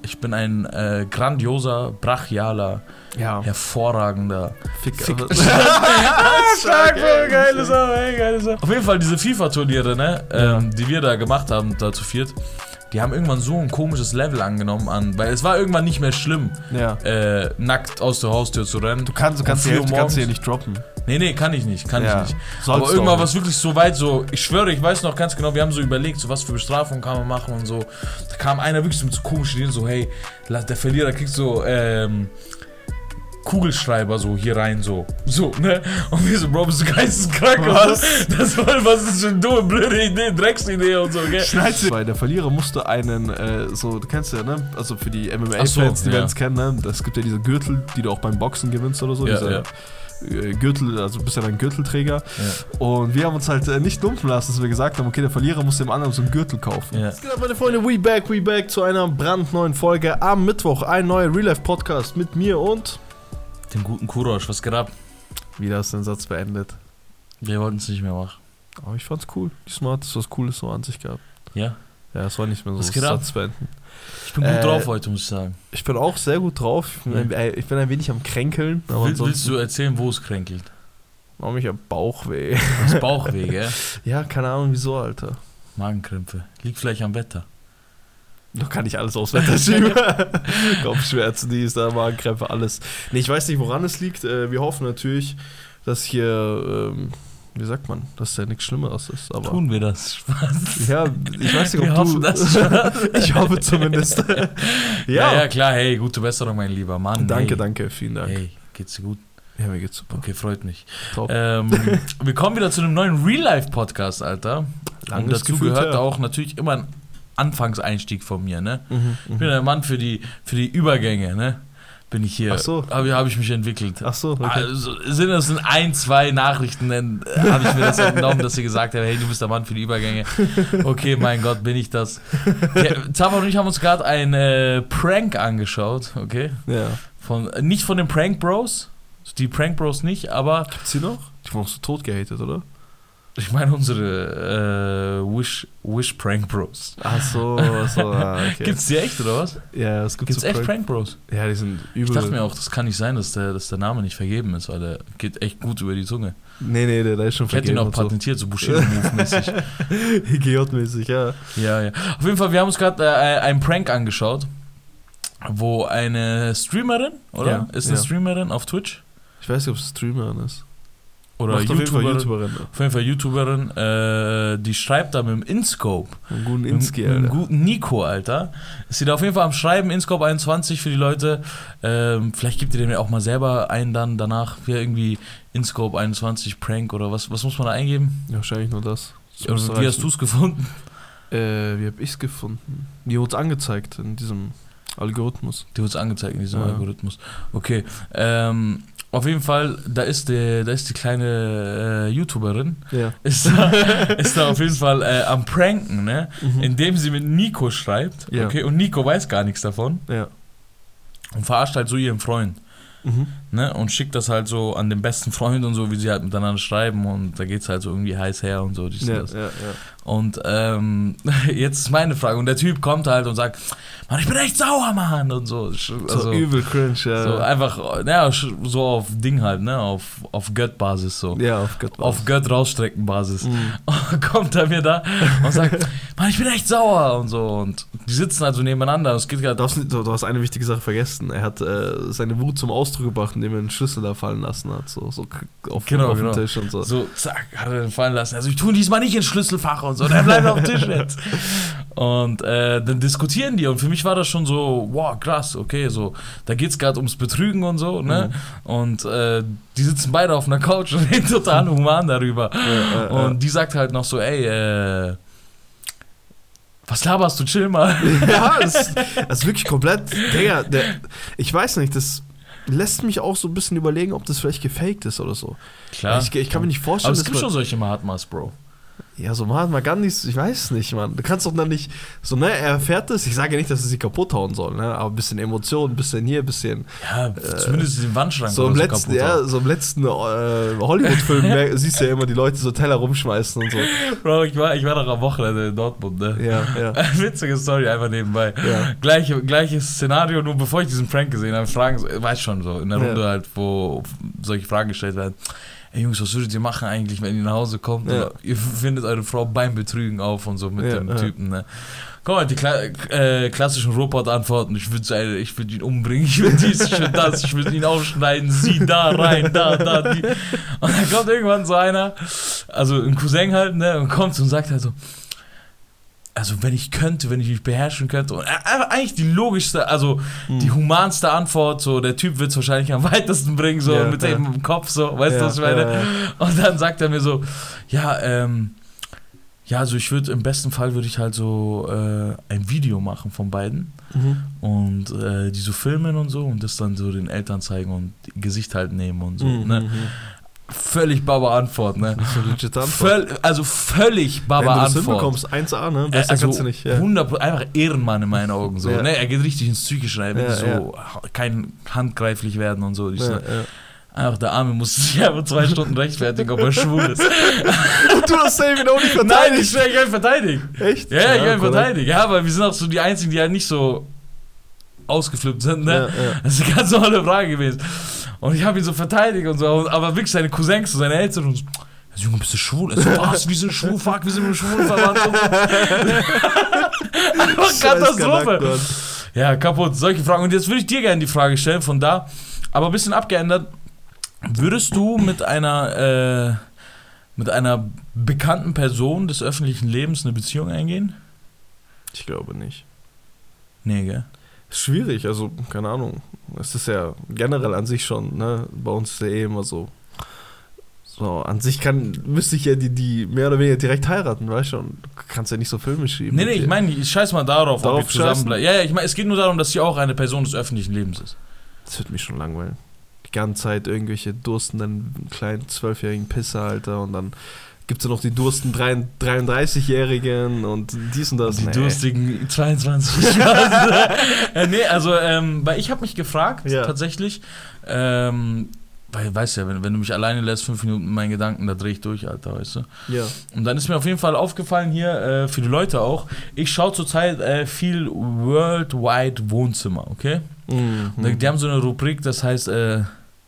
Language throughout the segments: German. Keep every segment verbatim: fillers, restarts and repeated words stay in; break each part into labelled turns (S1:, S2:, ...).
S1: Ich bin ein äh, grandioser, brachialer, ja. hervorragender
S2: Fick.
S1: Fick. Stark, Bro, geile Sache, ey, geile Sache. Auf jeden Fall diese FIFA-Turniere, ne, ja. ähm, die wir da gemacht haben, da zu viert, die haben irgendwann so ein komisches Level angenommen an, weil es war irgendwann nicht mehr schlimm,
S2: ja.
S1: äh, nackt aus der Haustür zu rennen.
S2: Du kannst, du kannst, die, du kannst die ja nicht droppen.
S1: Nee, nee, kann ich nicht, kann ja. ich nicht.
S2: Sollst
S1: aber irgendwann war es wirklich so weit, so, ich schwöre, ich weiß noch ganz genau, wir haben so überlegt, so was für Bestrafungen kann man machen und so. Da kam einer wirklich so mit so komischen Ideen, so, hey, der Verlierer kriegt so, ähm, Kugelschreiber so hier rein, so, so, ne? Und wir so, Bro, bist du geisteskrank? Was? So. Das war, was ist für eine dumme, blöde Idee, Drecksidee und so, gell?
S2: Schneid's. Weil der Verlierer musste einen, äh, so, du kennst ja, ne? Also für die M M A-Fans, so, die ja. werden es kennen, ne? Es gibt ja diese Gürtel, die du auch beim Boxen gewinnst oder so,
S1: ja,
S2: diese
S1: ja.
S2: Gürtel, also du bist ja ein Gürtelträger.
S1: Ja.
S2: Und wir haben uns halt äh, nicht lumpen lassen, dass wir gesagt haben, okay, der Verlierer muss dem anderen so einen Gürtel kaufen.
S1: Ja.
S2: Es geht ab, meine Freunde, we back, we back zu einer brandneuen Folge am Mittwoch. Ein neuer Real-Life-Podcast mit mir und
S1: dem guten Kurosch. Was geht ab?
S2: Wieder hast du den Satz beendet.
S1: Wir wollten es nicht mehr machen.
S2: Aber ich fand's cool. Diesmal hat es was Cooles so an sich gehabt.
S1: Ja?
S2: Ja, es war nicht mehr so
S1: was
S2: das Satz beenden.
S1: Ich bin gut
S2: äh,
S1: drauf heute, muss ich sagen.
S2: Ich bin auch sehr gut drauf. Ich bin, ein, ich bin ein wenig am Kränkeln. Aber
S1: Will, willst du erzählen, wo es kränkelt?
S2: Warum ich hab Bauchweh.
S1: Das Bauchweh, gell?
S2: Ja, keine Ahnung wieso, Alter.
S1: Magenkrämpfe. Liegt vielleicht am Wetter.
S2: Noch kann ich alles aufs Wetter schieben. Kopfschmerzen, dies, da, Magenkrämpfe, alles. Nee, ich weiß nicht, woran es liegt. Wir hoffen natürlich, dass hier, ähm, wie sagt man, dass ja nichts Schlimmeres ist. Aber
S1: tun wir das? Spaß.
S2: Ja, ich weiß nicht, ob
S1: wir
S2: du...
S1: hoffen das schon.
S2: Ich hoffe zumindest.
S1: ja. ja, ja, klar, hey, gute Besserung, mein lieber Mann.
S2: Danke,
S1: hey.
S2: danke, vielen Dank.
S1: Hey, geht's dir gut?
S2: Ja, mir geht's super.
S1: Okay, freut mich. Ähm, wir kommen wieder zu einem neuen Real-Life-Podcast, Alter.
S2: Langes
S1: Und dazu
S2: Gefühl,
S1: gehört
S2: ja.
S1: auch natürlich immer ein Anfangseinstieg von mir, ne?
S2: Mhm,
S1: ich bin der Mann für die, für die Übergänge, ne? Bin ich hier.
S2: Ach so.
S1: Habe hab ich mich entwickelt.
S2: Ach so, okay.
S1: Also, sind das in ein, zwei Nachrichten, dann habe ich mir das entnommen, dass sie gesagt haben, hey, du bist der Mann für die Übergänge. Okay, mein Gott, bin ich das. Zafa und ich haben uns gerade einen äh, Prank angeschaut, okay?
S2: Ja.
S1: Von, nicht von den Prank Bros, die Prank Bros nicht, aber...
S2: Gibt's die noch? Die wurden so tot gehatet, oder?
S1: Ich meine unsere äh, Wish, Wish Prank Bros.
S2: Ach so, so ah, okay.
S1: Gibt's die echt, oder was?
S2: Ja, es gibt
S1: Gibt's
S2: so
S1: echt
S2: Prank,
S1: Prank Bros?
S2: Ja, die sind übel.
S1: Ich dachte mir auch, das kann nicht sein, dass der, dass der Name nicht vergeben ist, weil der geht echt gut über die Zunge.
S2: Nee, nee, der, der ist schon
S1: ich vergeben. Ich hätte ihn auch patentiert, so, so Bushido-Move-mäßig.
S2: I G J-mäßig, ja.
S1: Ja, ja. Auf jeden Fall, wir haben uns gerade äh, einen Prank angeschaut, wo eine Streamerin, oder?
S2: Ja,
S1: ist eine
S2: ja.
S1: Streamerin auf Twitch?
S2: Ich weiß nicht, ob es Streamerin ist.
S1: Oder
S2: YouTuberin. Auf jeden Fall YouTuberin. Ja.
S1: Auf jeden Fall YouTuberin, äh, die schreibt da mit dem InScope.
S2: Einen guten Inski,
S1: Alter. Einen guten Nico, Alter. Ist sie da auf jeden Fall am Schreiben, InScope einundzwanzig für die Leute. Ähm, vielleicht gibt ihr dem ja auch mal selber einen dann danach, wie irgendwie InScope einundzwanzig Prank oder was, was muss man da eingeben?
S2: Ja, wahrscheinlich nur das. das
S1: oder wie hast du es gefunden?
S2: Äh, wie hab ich es gefunden? Die wurde es angezeigt in diesem Algorithmus.
S1: Die wurde es angezeigt in diesem
S2: ja.
S1: Algorithmus. Okay, ähm... Auf jeden Fall, da ist die, da ist die kleine äh, YouTuberin,
S2: ja.
S1: ist, da, ist da auf jeden Fall äh, am Pranken, ne? Mhm. Indem sie mit Nico schreibt,
S2: ja.
S1: okay, und Nico weiß gar nichts davon
S2: ja.
S1: und verarscht halt so ihren Freund. Mhm. Ne? Und schickt das halt so an den besten Freund und so, wie sie halt miteinander schreiben und da geht's halt so irgendwie heiß her und so.
S2: Ja,
S1: das.
S2: Ja, ja.
S1: Und ähm, jetzt ist meine Frage und der Typ kommt halt und sagt, Mann, ich bin echt sauer, Mann und so. Also,
S2: so übel cringe, ja.
S1: So einfach, ja, so auf Ding halt, ne, auf, auf Gött-Basis so.
S2: Ja, auf Gött-Basis.
S1: Auf Gött-Rausstrecken-Basis. Mhm. Und kommt er mir da und sagt, Mann, ich bin echt sauer und so. Und die sitzen halt so nebeneinander. Es geht grad,
S2: du, hast, du hast eine wichtige Sache vergessen. Er hat äh, seine Wut zum Ausdruck gebracht, indem er den Schlüssel da fallen lassen hat. So, so auf,
S1: genau,
S2: auf
S1: genau.
S2: dem Tisch und so.
S1: So, zack, hat er den fallen lassen. Also ich tue diesmal nicht ins Schlüsselfach und so. Der bleibt auf dem Tisch jetzt. Und äh, dann diskutieren die. Und für mich war das schon so, wow, krass, okay, so. Da geht es gerade ums Betrügen und so, ne? Mhm. Und äh, die sitzen beide auf einer Couch und reden total human darüber. Ja, äh, und äh. die sagt halt noch so, ey, äh, was laberst du, chill mal.
S2: Ja, das, das ist wirklich komplett, Digga, der, ich weiß nicht, das lässt mich auch so ein bisschen überlegen, ob das vielleicht gefaked ist oder so.
S1: Klar.
S2: Ich, ich kann mir nicht vorstellen,
S1: aber es gibt schon solche Mahatmas, Bro.
S2: Ja, so mal, mal gar nichts, ich weiß nicht, Mann. Du kannst doch dann nicht, so, ne, er erfährt es, ich sage ja nicht, dass er sie kaputt hauen soll, ne, aber ein bisschen Emotion, ein bisschen hier, ein bisschen.
S1: Ja, äh, zumindest den Wandschrank.
S2: So im so letzten, ja, so im letzten äh, Hollywood-Film siehst du ja immer die Leute so Teller rumschmeißen und so.
S1: Bro, ich war, ich war doch am Wochenende in Dortmund, ne?
S2: Ja, ja.
S1: Witzige Story, einfach nebenbei.
S2: Ja.
S1: Gleiche, gleiches Szenario, nur bevor ich diesen Prank gesehen habe, Fragen, weiß schon so, in der Runde ja. halt, wo solche Fragen gestellt werden. Ey Jungs, was würdet ihr machen eigentlich, wenn ihr nach Hause kommt? Ja. Oder ihr findet eure Frau beim Betrügen auf und so mit ja, dem ja. Typen, ne? Guck mal, die Kla äh, klassischen Robot-Antworten. Ich würde ich würd ihn umbringen, ich würde dies, ich würde das, ich würde ihn aufschneiden, sie da rein, da, da, die. Und dann kommt irgendwann so einer, also ein Cousin halt, ne, und kommt und sagt halt so, also wenn ich könnte, wenn ich mich beherrschen könnte, und eigentlich die logischste, also hm. die humanste Antwort, so der Typ wird es wahrscheinlich am weitesten bringen, so ja, mit ja. dem im Kopf, so, weißt du, ja, was ich meine? Ja, ja. Und dann sagt er mir so, ja, ähm, ja, also ich würde, im besten Fall würde ich halt so äh, ein Video machen von beiden mhm. und äh, die so filmen und so und das dann so den Eltern zeigen und Gesicht halt nehmen und so, mhm. ne? Völlig Baba-Antwort, ne?
S2: Das ist eine legitime Antwort.
S1: Völ, also völlig Baba-Antwort. Wenn du das
S2: hinbekommst, eins A, ne? Besser
S1: also
S2: kannst du nicht. Ja.
S1: hundert einfach Ehrenmann in meinen Augen, so, ja. ne? Er geht richtig ins Psychische rein, ja, so ja. kein handgreiflich werden und so. Ich ja, so ja. Einfach der Arme musste sich einfach zwei Stunden rechtfertigen, ob er schwul ist.
S2: Und du hast David auch nicht verteidigt?
S1: Nein, ich will ihn verteidigen.
S2: Echt?
S1: Ja, ich will ihn verteidigen. Ja, weil wir sind auch so die Einzigen, die halt nicht so ausgeflippt sind, ne? Ja, ja. Das ist eine ganz normale Frage gewesen. Und ich habe ihn so verteidigt und so, aber wirklich seine Cousins, so seine Eltern und so, also Junge, bist du schwul? Also, was, wir sind schwul, fuck, wir sind nur schwul verwandt. Einfach Katastrophe. Ja, kaputt, solche Fragen. Und jetzt würde ich dir gerne die Frage stellen, von da, aber ein bisschen abgeändert. Würdest du mit einer, äh, mit einer bekannten Person des öffentlichen Lebens eine Beziehung eingehen?
S2: Ich glaube nicht.
S1: Nee, gell?
S2: Schwierig, also keine Ahnung. Es ist ja generell an sich schon, ne? Bei uns ist ja eh immer so. So, an sich kann, müsste ich ja die, die mehr oder weniger direkt heiraten, weißt du? Du kannst ja nicht so Filme schieben.
S1: Nee, nee, ich meine, ich scheiß mal darauf, darauf ob ich zusammenbleibe. Ja, ja, ich meine, es geht nur darum, dass sie auch eine Person des öffentlichen Lebens ist.
S2: Das wird mich schon langweilen. Die ganze Zeit irgendwelche durstenden kleinen zwölfjährigen Pisser, Alter, und dann gibt es ja noch die dursten dreiunddreißigjährigen und dies und das.
S1: Die nee. durstigen zweiundzwanzig-Jährigen. äh, nee, also, ähm, weil ich habe mich gefragt, ja. tatsächlich, ähm, weil, weißt du ja, wenn, wenn du mich alleine lässt, fünf Minuten in meinen Gedanken, da drehe ich durch, Alter, weißt du.
S2: Ja.
S1: Und dann ist mir auf jeden Fall aufgefallen hier, äh, für die Leute auch, ich schaue zurzeit äh, viel Worldwide Wohnzimmer, okay? Mhm. Die haben so eine Rubrik, das heißt, äh,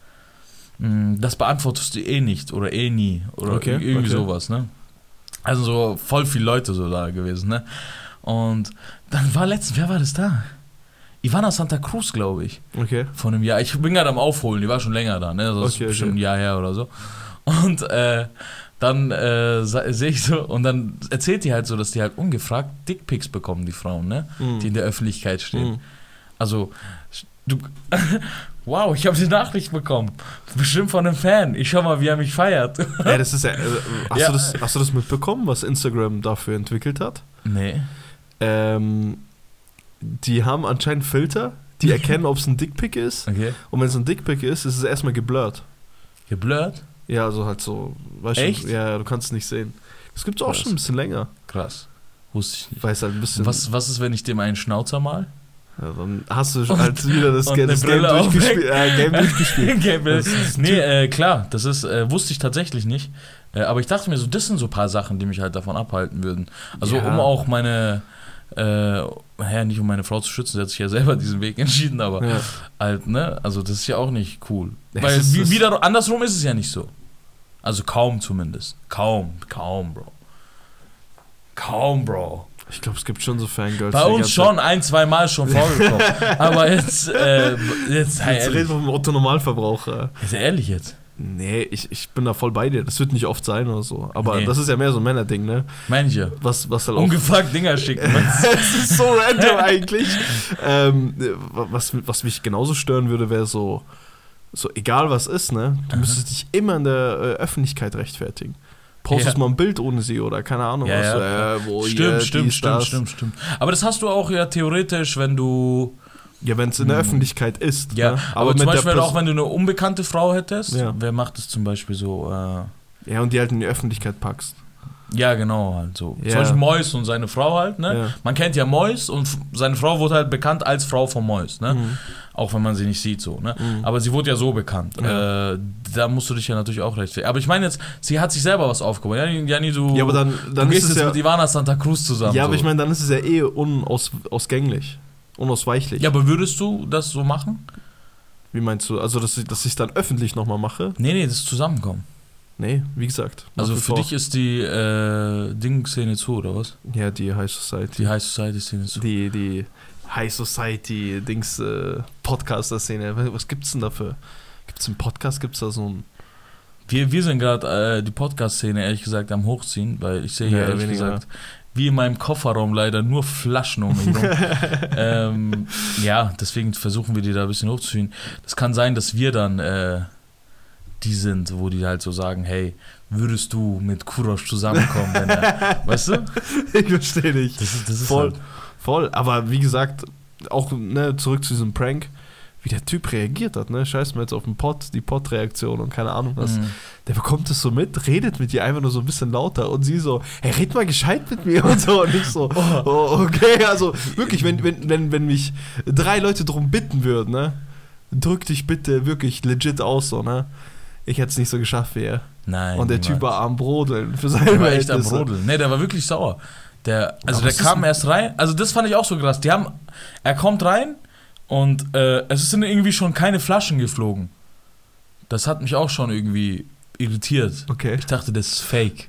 S1: das beantwortest du eh nicht oder eh nie oder okay, irgendwie okay. sowas, ne? Also so voll viele Leute so da gewesen, ne? Und dann war letztens, wer war das da? Ivana Santa Cruz, glaube ich.
S2: Okay.
S1: Von einem Jahr. Ich bin gerade am Aufholen, die war schon länger da, ne? Das ist okay, bestimmt okay. ein Jahr her oder so. Und äh, dann äh, sehe ich so, und dann erzählt die halt so, dass die halt ungefragt Dickpics bekommen, die Frauen, ne? Mm. Die in der Öffentlichkeit stehen. Mm. Also, du... Wow, ich habe die Nachricht bekommen. Bestimmt von einem Fan. Ich schau mal, wie er mich feiert.
S2: Ja, das ist ja. Äh, hast, ja. Du das, hast du das mitbekommen, was Instagram dafür entwickelt hat?
S1: Nee.
S2: Ähm, die haben anscheinend Filter, die erkennen, ob es ein Dickpic ist. Okay. Und wenn es ein Dickpic ist, ist es erstmal geblurrt.
S1: Geblurrt?
S2: Ja, also halt so. Weißt
S1: Echt?
S2: Du, ja, du kannst es nicht sehen. Das gibt es auch schon ein bisschen länger.
S1: Krass. Wusste ich nicht.
S2: Weiß halt ein bisschen.
S1: Was, was ist, wenn ich dem einen Schnauzer mal?
S2: Ja, dann hast du halt wieder das, das Game durchgespielt. Äh, Game durchgespielt.
S1: Game das ist nee, äh, klar, das ist, äh, wusste ich tatsächlich nicht. Äh, aber ich dachte mir so, das sind so ein paar Sachen, die mich halt davon abhalten würden. Also ja. um auch meine, äh, ja, nicht um meine Frau zu schützen, sie hat sich ja selber diesen Weg entschieden, aber ja. halt, ne, also das ist ja auch nicht cool. Das Weil ist, wie, wieder andersrum ist es ja nicht so. Also kaum zumindest. Kaum, kaum, Bro. Kaum, Bro.
S2: Ich glaube, es gibt schon so Fangirls.
S1: Bei uns schon ein, zwei Mal schon vorgekommen. Aber jetzt, äh, jetzt, hey,
S2: jetzt reden wir vom Otto-Normalverbraucher.
S1: Ist er ehrlich jetzt?
S2: Nee, ich, ich bin da voll bei dir. Das wird nicht oft sein oder so. Aber nee. Das ist ja mehr so ein Männerding, ne?
S1: Meine ich ja.
S2: Was, was halt
S1: ungefragt Dinger schicken.
S2: Das ist so random eigentlich. ähm, was, was mich genauso stören würde, wäre so, so, egal was ist, ne? Du Aha. müsstest dich immer in der äh, Öffentlichkeit rechtfertigen. Postest ja. mal ein Bild ohne sie oder keine Ahnung
S1: ja,
S2: was.
S1: Ja. Äh, wo stimmt, hier, stimmt, stimmt, das. stimmt, stimmt. Aber das hast du auch ja theoretisch, wenn du...
S2: Ja, wenn es in der hm. Öffentlichkeit ist.
S1: Ja,
S2: ne?
S1: aber, aber zum Beispiel auch, wenn du eine unbekannte Frau hättest, ja. wer macht das zum Beispiel so? Äh
S2: ja, und die halt in die Öffentlichkeit packst.
S1: Ja, genau, halt so.
S2: Ja.
S1: Zum Beispiel Mois und seine Frau halt, ne?
S2: Ja.
S1: Man kennt ja Mois und f- seine Frau wurde halt bekannt als Frau von Mois, ne?
S2: Mhm.
S1: Auch wenn man sie nicht sieht, so, ne?
S2: Mhm.
S1: Aber sie wurde ja so bekannt.
S2: Ja.
S1: Äh, da musst du dich ja natürlich auch rechtfertigen. Aber ich meine jetzt, sie hat sich selber was aufgebaut. Ja, Jani, du,
S2: Ja, aber dann, dann
S1: du
S2: ist
S1: gehst
S2: es
S1: jetzt
S2: ja.
S1: mit Ivana Santa Cruz zusammen.
S2: Ja, aber
S1: so.
S2: ich meine, dann ist es ja eh unausgänglich. Unausweichlich.
S1: Ja, aber würdest du das so machen?
S2: Wie meinst du? Also, dass ich dass ich dann öffentlich nochmal mache?
S1: Nee, nee, das Zusammenkommen.
S2: Nee, wie gesagt.
S1: Also
S2: nach wie
S1: für
S2: vor.
S1: dich ist die äh, Ding-Szene zu, oder was?
S2: Ja, die High Society.
S1: Die High Society-Szene zu.
S2: Die, die High Society Dings äh, Podcaster-Szene. Was, was gibt's denn dafür? Gibt's einen Podcast? Gibt's da so ein.
S1: Wir, wir sind gerade äh, die Podcast-Szene ehrlich gesagt am Hochziehen, weil ich sehe
S2: Ja,
S1: hier ehrlich
S2: weniger.
S1: gesagt, wie in meinem Kofferraum leider nur Flaschen um mich rum. ähm, ja, deswegen versuchen wir die da ein bisschen hochzuziehen. Das kann sein, dass wir dann äh, die sind, wo die halt so sagen, hey, würdest du mit Kurosh zusammenkommen, wenn er, weißt du?
S2: Ich verstehe nicht.
S1: Das ist, das ist
S2: Voll.
S1: halt,
S2: Voll. Aber wie gesagt, auch ne, zurück zu diesem Prank, wie der Typ reagiert hat, ne? Scheiß mal jetzt auf den Pod, die Pod-Reaktion und keine Ahnung was.
S1: Mhm.
S2: Der bekommt es so mit, redet mit ihr einfach nur so ein bisschen lauter und sie so, hey, red mal gescheit mit mir und so und ich so, oh, okay, also wirklich, wenn, wenn, wenn, wenn mich drei Leute drum bitten würden, ne? Drück dich bitte wirklich legit aus, so, ne? Ich hätte es nicht so geschafft wie er.
S1: Nein.
S2: Und der
S1: niemals.
S2: Typ war am Brodeln für seine
S1: Der war echt am
S2: Verhältnisse.
S1: Brodeln. Nee, der war wirklich sauer. Der, also
S2: Aber
S1: der
S2: was
S1: kam
S2: ist
S1: erst rein, also das fand ich auch so krass. Die haben, er kommt rein und äh, es sind irgendwie schon keine Flaschen geflogen. Das hat mich auch schon irgendwie irritiert.
S2: Okay.
S1: Ich dachte, das ist fake.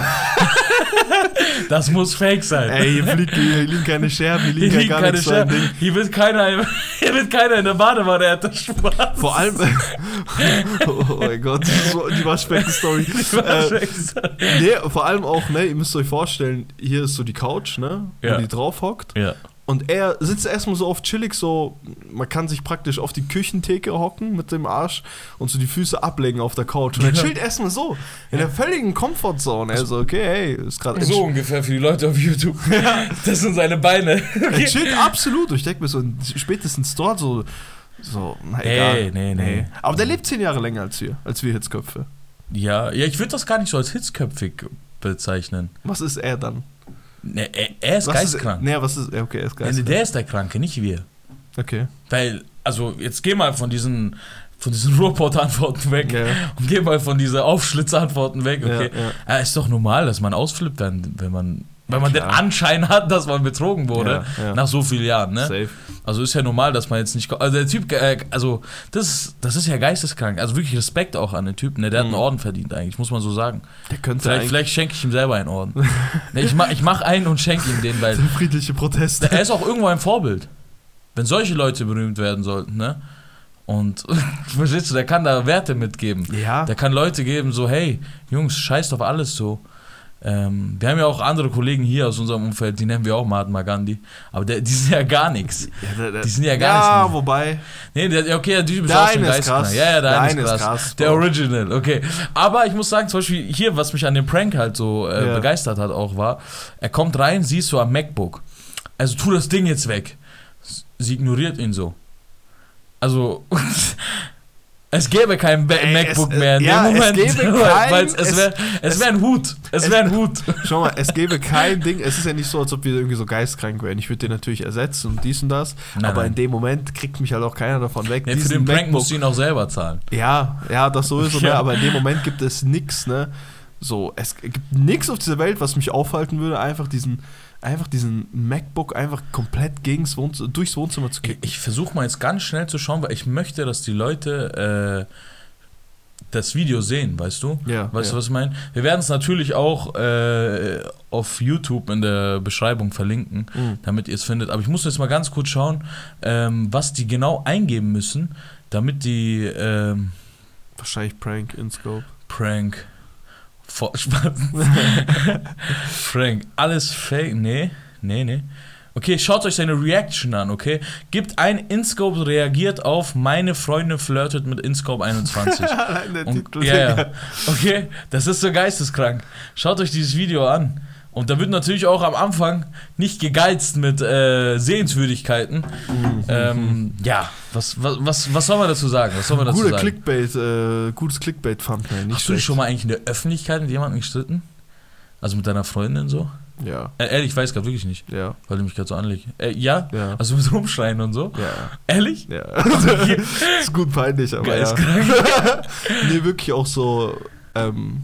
S1: Das muss fake sein.
S2: Ey, hier, fliegt, hier liegen keine Scherben, hier liegen,
S1: Hier liegen
S2: gar
S1: keine
S2: nichts so ein
S1: Scherben.
S2: Ding.
S1: Hier wird keiner, im- hier wird keiner in der Badewanne, er hat das Spaß.
S2: Vor allem, oh mein Gott, so die Waschbecken-Story. Äh, nee, vor allem auch, ne, ihr müsst euch vorstellen, hier ist so die Couch, ne, wo
S1: Ja.
S2: die drauf hockt.
S1: Ja.
S2: Und er sitzt erstmal so auf chillig, so, man kann sich praktisch auf die Küchentheke hocken mit dem Arsch und so die Füße ablegen auf der Couch. Und er
S1: Ja.
S2: chillt erstmal so, in der völligen Comfortzone. Er so, okay, hey, ist gerade
S1: So ungefähr für die Leute auf YouTube. Das sind seine Beine.
S2: Er chillt absolut. Und ich denke mir so, spätestens dort so, so, na egal.
S1: Ey, nee, nee.
S2: Aber der lebt zehn Jahre länger als wir, als wir Hitzköpfe.
S1: Ja, ja, ich würde das gar nicht so als hitzköpfig bezeichnen.
S2: Was ist er dann?
S1: Ne, er, er ist
S2: Was
S1: geistkrank.
S2: Ist, nee, was ist, okay, er ist
S1: Nee,
S2: geistkrank.
S1: der ist der Kranke, nicht wir.
S2: Okay.
S1: Weil, also jetzt geh mal von diesen, von diesen Ruhrpott-Antworten weg
S2: Ja.
S1: und geh mal von diesen Aufschlitz-Antworten weg, okay?
S2: Ja, ja.
S1: Ja, ist doch normal, dass man ausflippt, wenn, wenn man, wenn man den
S2: klar.
S1: Anschein hat, dass man betrogen wurde,
S2: Ja, ja.
S1: nach so vielen Jahren, ne?
S2: Safe.
S1: Also ist ja normal, dass man jetzt nicht, also der Typ, äh, also das, das ist ja geisteskrank, also wirklich Respekt auch an den Typen, ne? Der hat
S2: Mhm.
S1: einen Orden verdient eigentlich, muss man so sagen.
S2: Der könnte
S1: Vielleicht,
S2: eigentlich
S1: vielleicht schenke ich ihm selber einen Orden. Ne, ich mach, ich mach einen und schenke ihm den, weil
S2: der friedliche Protest.
S1: er ist auch irgendwo ein Vorbild. Wenn solche Leute berühmt werden sollten, ne? Und, verstehst du, der kann da Werte mitgeben.
S2: Ja.
S1: Der kann Leute geben, so, hey, Jungs, scheißt auf alles so. Ähm, wir haben ja auch andere Kollegen hier aus unserem Umfeld, die nennen wir auch Mahatma Gandhi. Aber der, die sind ja gar nichts.
S2: Ja, der, der,
S1: Die sind ja gar
S2: ja,
S1: nicht.
S2: wobei.
S1: Nee, der, okay, der Typ ist
S2: Der
S1: auch schon
S2: eine ist
S1: geisteskrank.
S2: krass.
S1: Ja, ja, der,
S2: Der
S1: eine
S2: eine
S1: ist
S2: ist
S1: krass.
S2: krass,
S1: Der
S2: Bro.
S1: Original, okay. Aber ich muss sagen, zum Beispiel hier, was mich an dem Prank halt so äh,
S2: Ja.
S1: begeistert hat auch war, er kommt rein, siehst du am MacBook. Also tu das Ding jetzt weg. Sie ignoriert ihn so. Also, es gäbe kein Ba-
S2: Ey,
S1: MacBook
S2: es-
S1: mehr in
S2: ja,
S1: dem
S2: es
S1: Moment.
S2: gäbe
S1: weil
S2: kein-
S1: es es
S2: es-
S1: wäre es wär ein Hut. Es
S2: es-
S1: wäre ein Hut.
S2: Schau mal, es gäbe kein Ding, es ist ja nicht so, als ob wir irgendwie so geistkrank wären. Ich würde den natürlich ersetzen und dies und das,
S1: Nein,
S2: aber
S1: nein.
S2: in dem Moment kriegt mich halt auch keiner davon weg.
S1: Nee, für
S2: diesen
S1: den Prank
S2: MacBook-
S1: musst du ihn auch selber zahlen.
S2: Ja, ja, das sowieso, ne?
S1: Ja.
S2: Aber in dem Moment gibt es nichts, ne? So, es gibt nichts auf dieser Welt, was mich aufhalten würde, einfach diesen, einfach diesen MacBook einfach komplett gegens Wohnzimmer, durchs Wohnzimmer zu
S1: Ich,
S2: kicken.
S1: ich versuche mal jetzt ganz schnell zu schauen, weil ich möchte, dass die Leute äh, das Video sehen, weißt du?
S2: Ja,
S1: Weißt
S2: ja.
S1: du, was ich meine? Wir werden es natürlich auch äh, auf YouTube in der Beschreibung verlinken,
S2: Mhm.
S1: damit ihr es findet. Aber ich muss jetzt mal ganz kurz schauen, ähm, was die genau eingeben müssen, damit die ähm,
S2: Wahrscheinlich Prank in Scope.
S1: Prank vor, Spaß. Prank, alles fake, nee, nee, nee. Okay, schaut euch seine Reaction an, okay? Gibt ein, InScope reagiert auf meine Freundin flirtet mit InScope einundzwanzig.
S2: Allein der
S1: Und,
S2: Titel.
S1: ja, ja. Okay, das ist so geisteskrank. Schaut euch dieses Video an. Und da wird natürlich auch am Anfang nicht gegeizt mit äh, Sehenswürdigkeiten.
S2: Mhm.
S1: Ähm, ja, was, was, was, was soll man dazu sagen? Was soll man dazu
S2: Guter
S1: sagen?
S2: Clickbait, äh, gutes Clickbait-Thumbnail, nicht
S1: Hast du dich
S2: schlecht.
S1: schon mal eigentlich in der Öffentlichkeit mit jemandem gestritten? Also mit deiner Freundin so?
S2: Ja.
S1: Äh, ehrlich, ich weiß gerade wirklich nicht,
S2: Ja.
S1: weil du mich gerade so anlegst. Äh, ja?
S2: Ja.
S1: Also mit rumschreien und so?
S2: Ja.
S1: Ehrlich?
S2: Ja. Okay. Ist gut peinlich, aber ja.
S1: Geisteskrank.
S2: Nee, wirklich auch so, ähm,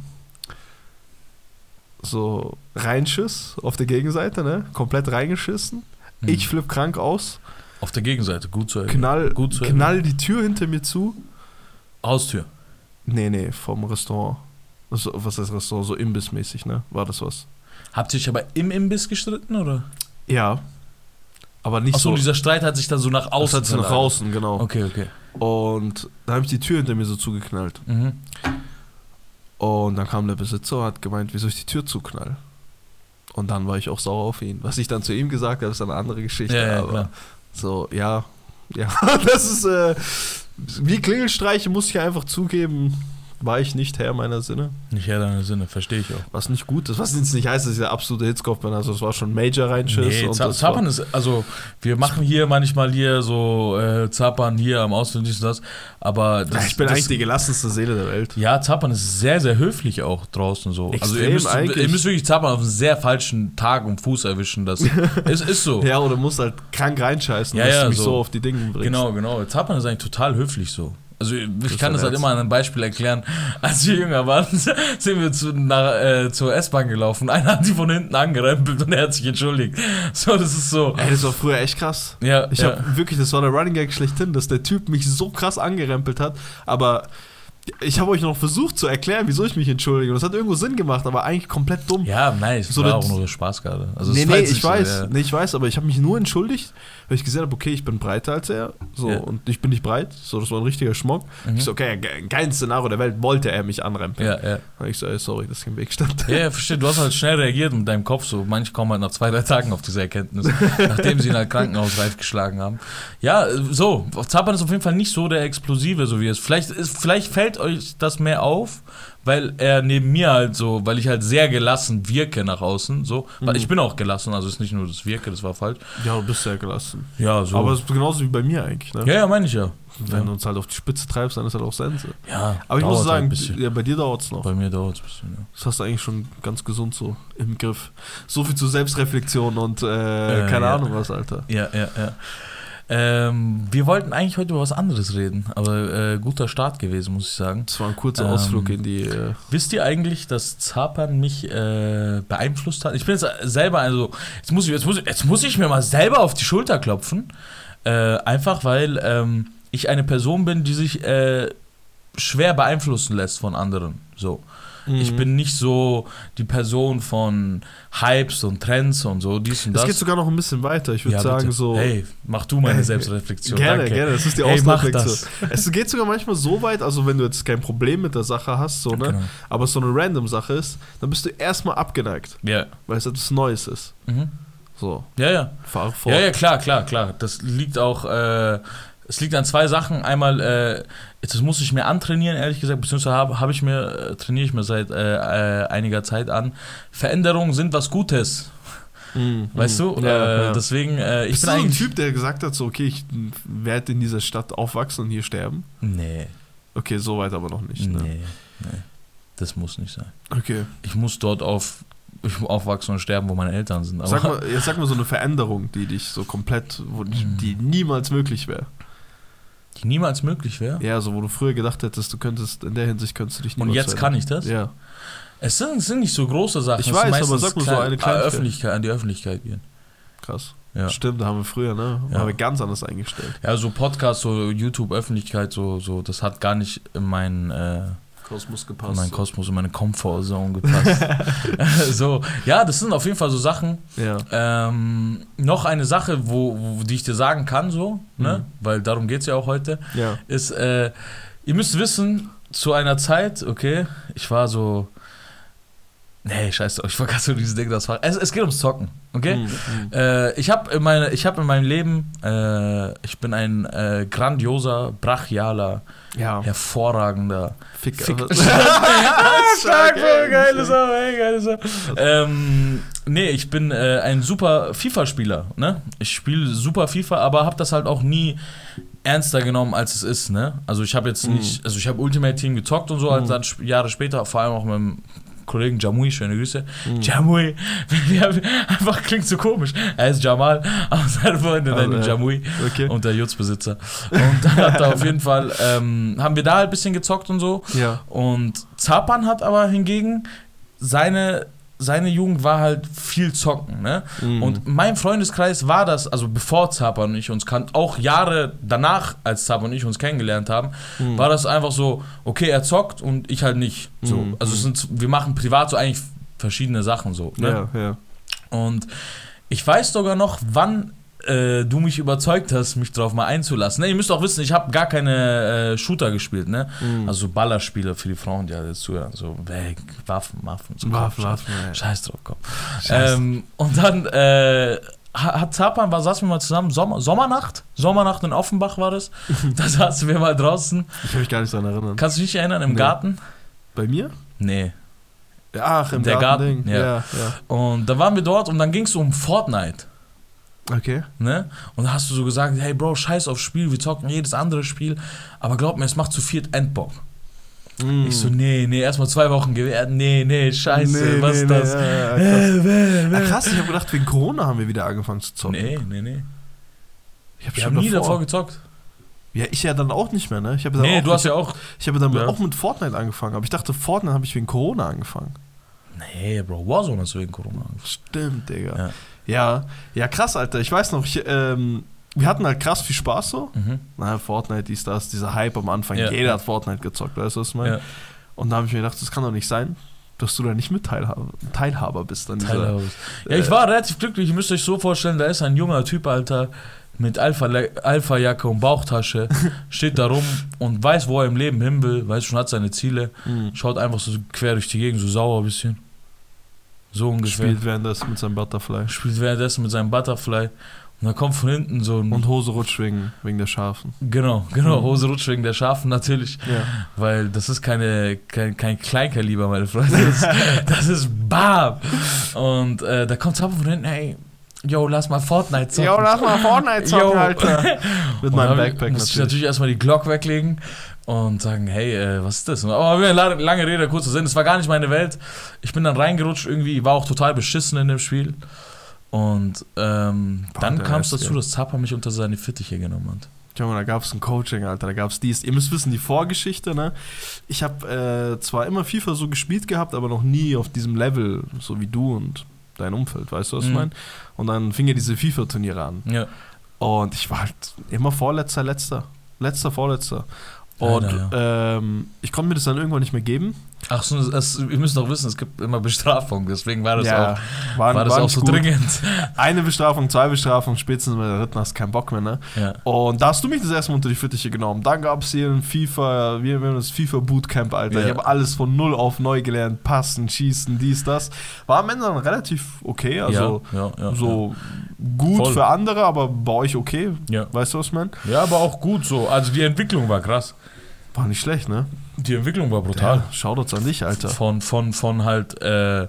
S2: so Reinschiss auf der Gegenseite, ne? Komplett reingeschissen.
S1: Hm.
S2: Ich flipp krank aus,
S1: Auf der Gegenseite, gut zu erkennen.
S2: knall,
S1: Gut zu
S2: knall die Tür hinter mir zu.
S1: Haustür.
S2: Nee, nee, vom Restaurant. Also, was heißt Restaurant? So imbissmäßig, ne? War das was?
S1: Habt ihr euch aber im Imbiss gestritten, oder?
S2: Ja. Aber nicht
S1: Achso,
S2: so.
S1: dieser Streit hat sich dann so nach
S2: Das
S1: außen
S2: hat sie nach
S1: verlagert.
S2: außen, genau.
S1: Okay, okay.
S2: Und da habe ich die Tür hinter mir so zugeknallt.
S1: Mhm.
S2: Und dann kam der Besitzer und hat gemeint, wieso ich die Tür zuknall. Und dann war ich auch sauer auf ihn. Was ich dann zu ihm gesagt habe, ist eine andere Geschichte.
S1: Ja, ja,
S2: aber
S1: klar.
S2: so, ja, ja, das ist, äh, wie Klingelstreiche, muss ich einfach zugeben, war ich nicht Herr meiner Sinne.
S1: Nicht Herr deiner Sinne, verstehe ich auch.
S2: Was nicht gut ist, was jetzt nicht heißt, dass ich der absolute Hitzkopf bin, also es war schon Major Reinschiss.
S1: Nee,
S2: und
S1: Za-
S2: das
S1: Zappern
S2: war,
S1: ist, also wir machen hier manchmal hier so äh, Zappern hier am Ausland, dies und das, aber das,
S2: ich bin
S1: das,
S2: eigentlich die gelassenste Seele der Welt.
S1: ja, Zappern ist sehr, sehr höflich auch draußen so. also ihr
S2: Extrem
S1: müsst,
S2: eigentlich.
S1: ihr müsst wirklich Zappern auf einen sehr falschen Tag und Fuß erwischen, das ist, ist so.
S2: Ja, oder musst halt krank reinscheißen,
S1: Ja,
S2: dass
S1: ja,
S2: du mich
S1: so.
S2: so auf die Dinge bringst.
S1: Genau, genau. Zappern ist eigentlich total höflich so. Also ich
S2: ist
S1: kann
S2: ja
S1: das halt
S2: nett.
S1: immer an einem Beispiel erklären. Als wir jünger waren, sind wir zu, nach, äh, zur S-Bahn gelaufen. Einer hat die von hinten angerempelt und er hat sich entschuldigt. So, das ist so.
S2: Ey, das war früher echt krass.
S1: Ja,
S2: Ich
S1: ja.
S2: habe wirklich, das war der Running Gag schlechthin, dass der Typ mich so krass angerempelt hat, aber ich habe euch noch versucht zu erklären, wieso ich mich entschuldige. Und das hat irgendwo Sinn gemacht, aber eigentlich komplett dumm.
S1: Ja, nice. Das
S2: So
S1: war
S2: eine-
S1: auch nur Spaß gerade. Also
S2: nee,
S1: es
S2: nee,
S1: war jetzt
S2: ich
S1: nicht so,
S2: weiß,
S1: ja.
S2: nee, ich weiß, aber ich habe mich nur entschuldigt, weil ich gesehen habe, okay, ich bin breiter als er, so,
S1: Ja.
S2: und ich bin nicht breit, so, das war ein richtiger Schmuck.
S1: Mhm.
S2: Ich so, okay, ge- kein Szenario der Welt wollte er mich anrempeln.
S1: Ja, ja.
S2: Und ich so, ey, sorry, dass ich im Weg stand.
S1: Ja, ja, verstehe. Du hast halt schnell reagiert mit deinem Kopf so. Manche kommen halt nach zwei, drei Tagen auf diese Erkenntnis, nachdem sie ihn halt krankenhausreif geschlagen haben. Ja, so. Zappern ist auf jeden Fall nicht so der Explosive, so wie es. Vielleicht, ist, vielleicht fällt euch das mehr auf, weil er neben mir halt so, weil ich halt sehr gelassen wirke nach außen, so. Weil
S2: Mhm.
S1: ich bin auch gelassen, also es ist nicht nur das Wirke, das war falsch.
S2: Ja, du bist sehr gelassen.
S1: Ja, so.
S2: Aber es ist genauso wie bei mir eigentlich, ne?
S1: ja, ja, meine ich ja.
S2: Wenn
S1: ja.
S2: du uns halt auf die Spitze treibst, dann ist halt auch Sense.
S1: Ja,
S2: Aber ich
S1: dauert
S2: muss
S1: halt ein
S2: sagen,
S1: bisschen.
S2: ja, bei dir dauert es noch.
S1: Bei mir dauert es ein bisschen, ja.
S2: Das hast du eigentlich schon ganz gesund so im Griff. So viel zu Selbstreflexion und äh,
S1: Äh,
S2: keine
S1: ja.
S2: Ahnung was, Alter.
S1: Ja, ja, ja. Ähm, wir wollten eigentlich heute über was anderes reden, aber äh, guter Start gewesen, muss ich sagen.
S2: Das war ein kurzer
S1: Ähm,
S2: Ausflug in die... Äh,
S1: Wisst ihr eigentlich, dass Zappern mich äh, beeinflusst hat? Ich bin jetzt selber, also, jetzt muss ich, jetzt muss ich, jetzt muss ich mir mal selber auf die Schulter klopfen. Äh, einfach weil ähm, ich eine Person bin, die sich äh, schwer beeinflussen lässt von anderen. So. Ich
S2: Mhm.
S1: bin nicht so die Person von Hypes und Trends und so, dies und
S2: Es
S1: das.
S2: geht sogar noch ein bisschen weiter. Ich würde
S1: Ja,
S2: sagen
S1: bitte.
S2: so...
S1: Hey, mach du meine
S2: Äh,
S1: Selbstreflexion.
S2: Gerne,
S1: Danke.
S2: gerne, das ist die
S1: Hey, mach
S2: Ausreflexion. Es geht sogar manchmal so weit, also wenn du jetzt kein Problem mit der Sache hast, so, ne,
S1: Genau.
S2: aber es so eine random Sache ist, dann bist du erstmal abgeneigt,
S1: Ja.
S2: weil es etwas Neues ist.
S1: Mhm.
S2: So,
S1: Ja, ja.
S2: fahr vor.
S1: Ja, ja, klar, klar, klar. Das liegt auch, äh, es liegt an zwei Sachen. Einmal, äh, das muss ich mir antrainieren, ehrlich gesagt, beziehungsweise habe hab ich mir, äh, trainiere ich mir seit äh, äh, einiger Zeit an. Veränderungen sind was Gutes,
S2: Mhm.
S1: weißt du?
S2: Ja,
S1: äh,
S2: ja.
S1: Deswegen, äh, ich
S2: Bist
S1: bin
S2: du so ein
S1: eigentlich...
S2: Typ, der gesagt hat, so, okay, ich werde in dieser Stadt aufwachsen und hier sterben?
S1: Nee,
S2: Okay, so weit aber noch nicht,
S1: nee,
S2: ne?
S1: nee. Das muss nicht sein.
S2: Okay.
S1: Ich muss dort auf, ich muss aufwachsen und sterben, wo meine Eltern sind. Aber
S2: Sag mal, jetzt sag mal so eine Veränderung, die dich so komplett, wo,
S1: Mhm.
S2: die niemals möglich wäre.
S1: die niemals möglich wäre.
S2: Ja, so wo du früher gedacht hättest, du könntest, in der Hinsicht könntest du dich niemals
S1: Und jetzt kann
S2: verändern.
S1: ich das?
S2: Ja.
S1: Es sind, es sind nicht so große Sachen.
S2: Ich
S1: es
S2: weiß,
S1: sind
S2: aber
S1: meistens
S2: sag mal so
S1: klein-
S2: eine
S1: äh,
S2: Kleinigkeit.
S1: Öffentlichkeit, an die Öffentlichkeit gehen.
S2: Krass.
S1: Ja.
S2: Stimmt, da haben wir früher, ne?
S1: Ja.
S2: Haben wir ganz anders eingestellt.
S1: Ja, so Podcast, so YouTube, Öffentlichkeit, so, so, das hat gar nicht in meinen, äh,
S2: Kosmos
S1: in
S2: gepasst.
S1: meinen Kosmos, in meine Comfortzone gepasst. So, ja, das sind auf jeden Fall so Sachen.
S2: Ja.
S1: Ähm, noch eine Sache, wo, wo, die ich dir sagen kann, so, ne?
S2: Mhm.
S1: Weil darum geht es ja auch heute,
S2: Ja.
S1: ist, äh, ihr müsst wissen, zu einer Zeit, okay, ich war so, nee, scheiße, ich vergaß so dieses Ding, das war, es, es geht ums Zocken, okay?
S2: Mhm. Mhm.
S1: Äh, ich habe in, meine, ich hab in meinem Leben, äh, ich bin ein äh, grandioser, brachialer,
S2: Ja.
S1: hervorragender
S2: Fick.
S1: Fick.
S2: aber-
S1: Stark,
S2: ey,
S1: geile Sau, ey, geile Sau. Ähm, nee, ich bin äh, ein super FIFA-Spieler, ne? Ich spiele super FIFA, aber habe das halt auch nie ernster genommen, als es ist, ne? Also ich habe jetzt
S2: Mhm.
S1: nicht, also ich habe Ultimate Team gezockt und so, halt
S2: Mhm.
S1: dann sp- Jahre später, vor allem auch mit dem Kollegen Jamui, schöne Grüße.
S2: Mhm.
S1: Jamui, einfach klingt so komisch. Er ist Jamal, aber seine Freunde nennen ihn Jamui
S2: Okay.
S1: und der Jutzbesitzer. Und dann hat er auf jeden Fall, ähm, haben wir da halt ein bisschen gezockt und so.
S2: Ja.
S1: Und Zapan hat aber hingegen, seine, seine Jugend war halt viel zocken, ne?
S2: Mhm.
S1: Und mein Freundeskreis war das, also bevor Zapan und ich uns kannten, auch Jahre danach, als Zapan und ich uns kennengelernt haben,
S2: Mhm.
S1: war das einfach so, okay, er zockt und ich halt nicht. So.
S2: Mhm.
S1: Also es sind, wir machen privat so eigentlich verschiedene Sachen so. Ne?
S2: Ja, ja.
S1: Und ich weiß sogar noch, wann äh, du mich überzeugt hast, mich drauf mal einzulassen. Ne, ihr müsst auch wissen, ich habe gar keine äh, Shooter gespielt, ne?
S2: Mhm.
S1: Also Ballerspiele für die Frauen, die alle zuhören. So weg, Waffen, Waffen. So
S2: Waffen,
S1: komm,
S2: Waffen, ja.
S1: Scheiß drauf, komm.
S2: Scheiß.
S1: Ähm, und dann äh, hat Zapan, war, saßen wir mal zusammen, Sommer, Sommernacht? Sommernacht in Offenbach war das. Da saßen wir mal draußen.
S2: Ich kann mich gar nicht daran erinnern.
S1: Kannst du dich erinnern, im
S2: Nee.
S1: Garten?
S2: Bei mir?
S1: Nee.
S2: Ach, im
S1: Der
S2: Garten.
S1: Garten, ja.
S2: ja, ja.
S1: Und da waren wir dort und dann ging es um Fortnite.
S2: Okay.
S1: Ne? Und da hast du so gesagt, hey Bro, scheiß aufs Spiel, wir zocken jedes andere Spiel, aber glaub mir, es macht zu viert Endbock.
S2: Mm.
S1: Ich so, nee, nee, erstmal zwei Wochen gewährt, nee, nee, scheiße,
S2: Nee,
S1: was
S2: nee,
S1: ist
S2: nee,
S1: das?
S2: ja, ja,
S1: Äh,
S2: krass.
S1: bäh, bäh.
S2: Ah, krass, ich habe gedacht, wegen Corona haben wir wieder angefangen zu zocken.
S1: Nee, nee, nee.
S2: Ich hab
S1: Wir
S2: schon
S1: haben nie
S2: davor.
S1: davor gezockt.
S2: Ja, ich ja dann auch nicht mehr, ne? Ich hab dann
S1: Nee,
S2: auch,
S1: du hast
S2: ich,
S1: ja auch.
S2: ich habe dann
S1: Ja.
S2: auch mit Fortnite angefangen, aber ich dachte, Fortnite habe ich wegen Corona angefangen.
S1: Nee, Bro, Warzone hast du wegen Corona angefangen.
S2: Stimmt, Digga.
S1: Ja.
S2: Ja, ja, krass, Alter. Ich weiß noch, ich, ähm, wir hatten halt krass viel Spaß so.
S1: Mhm.
S2: Na, Fortnite, dies, das, dieser Hype am Anfang.
S1: Ja.
S2: Jeder hat Fortnite gezockt, weißt du, was ich meine?
S1: Ja.
S2: Und da habe ich mir gedacht, das kann doch nicht sein, dass du da nicht mit Teilhaber, Teilhaber bist an dieser.
S1: Teilhaber. Ja, ich war relativ glücklich. Ihr müsst euch so vorstellen, da ist ein junger Typ, Alter, mit Alpha, Alpha-Jacke und Bauchtasche, steht da rum und weiß, wo er im Leben hin will, weiß schon, hat seine Ziele,
S2: Mhm.
S1: schaut einfach so quer durch die Gegend, so sauer ein bisschen. So ungefähr.
S2: Spielt währenddessen mit seinem Butterfly.
S1: Spielt währenddessen mit seinem Butterfly. Und dann kommt von hinten so ein...
S2: Und Hose rutscht wegen, wegen der Schafen.
S1: Genau, genau,
S2: Mhm.
S1: Hose rutscht wegen der Schafen natürlich.
S2: Ja.
S1: Weil das ist keine, kein, kein Kleinkaliber, meine Freunde. Das ist, das ist Bam! Und äh, da kommt Zappen von hinten, ey, yo, lass mal Fortnite zocken.
S2: Jo, lass mal Fortnite zocken,
S1: Yo.
S2: Alter. Mit
S1: Und
S2: meinem
S1: dann
S2: Backpack
S1: muss ich
S2: natürlich.
S1: natürlich erstmal die Glock weglegen und sagen, hey, äh, was ist das? Aber wir la- lange Rede, kurzer Sinn, es war gar nicht meine Welt. Ich bin dann reingerutscht irgendwie, war auch total beschissen in dem Spiel. Und ähm,
S2: Boah,
S1: dann
S2: der
S1: kam es
S2: Rest,
S1: dazu,
S2: ja.
S1: dass Zappa mich unter seine Fittiche genommen hat.
S2: Junge, da gab es ein Coaching, Alter, da gab es dies. Ihr müsst wissen, die Vorgeschichte, ne? Ich habe äh, zwar immer FIFA so gespielt gehabt, aber noch nie auf diesem Level, so wie du und dein Umfeld, weißt du, was ich
S1: Mhm.
S2: meine? Und dann fing ja diese FIFA-Turniere an.
S1: Ja.
S2: Und ich war halt immer Vorletzter, Letzter. Letzter, Vorletzter. Und
S1: Alter,
S2: ähm, ich konnte mir das dann irgendwann nicht mehr geben.
S1: Ach so, es, ihr müsst auch wissen, es gibt immer Bestrafung, deswegen war das
S2: ja,
S1: auch,
S2: war,
S1: war das
S2: war
S1: auch
S2: nicht
S1: so
S2: gut.
S1: dringend.
S2: Eine Bestrafung, zwei Bestrafungen, spätestens bei der dritten hast du keinen Bock mehr, ne?
S1: Ja.
S2: Und da hast du mich das erste Mal unter die Fittiche genommen. Dann gab es hier ein FIFA, wir haben das FIFA Bootcamp, Alter.
S1: Ja.
S2: Ich habe alles von null auf neu gelernt, passen, schießen, dies, das. War am Ende dann relativ okay, also
S1: ja, ja, ja,
S2: so gut
S1: Voll.
S2: für andere, aber bei euch okay.
S1: Ja.
S2: Weißt du, was ich meine?
S1: Ja, aber auch gut so. Also die Entwicklung war krass.
S2: War nicht schlecht, ne?
S1: Die Entwicklung war brutal.
S2: Ja, Shoutouts an dich, Alter.
S1: Von, von, von halt, äh,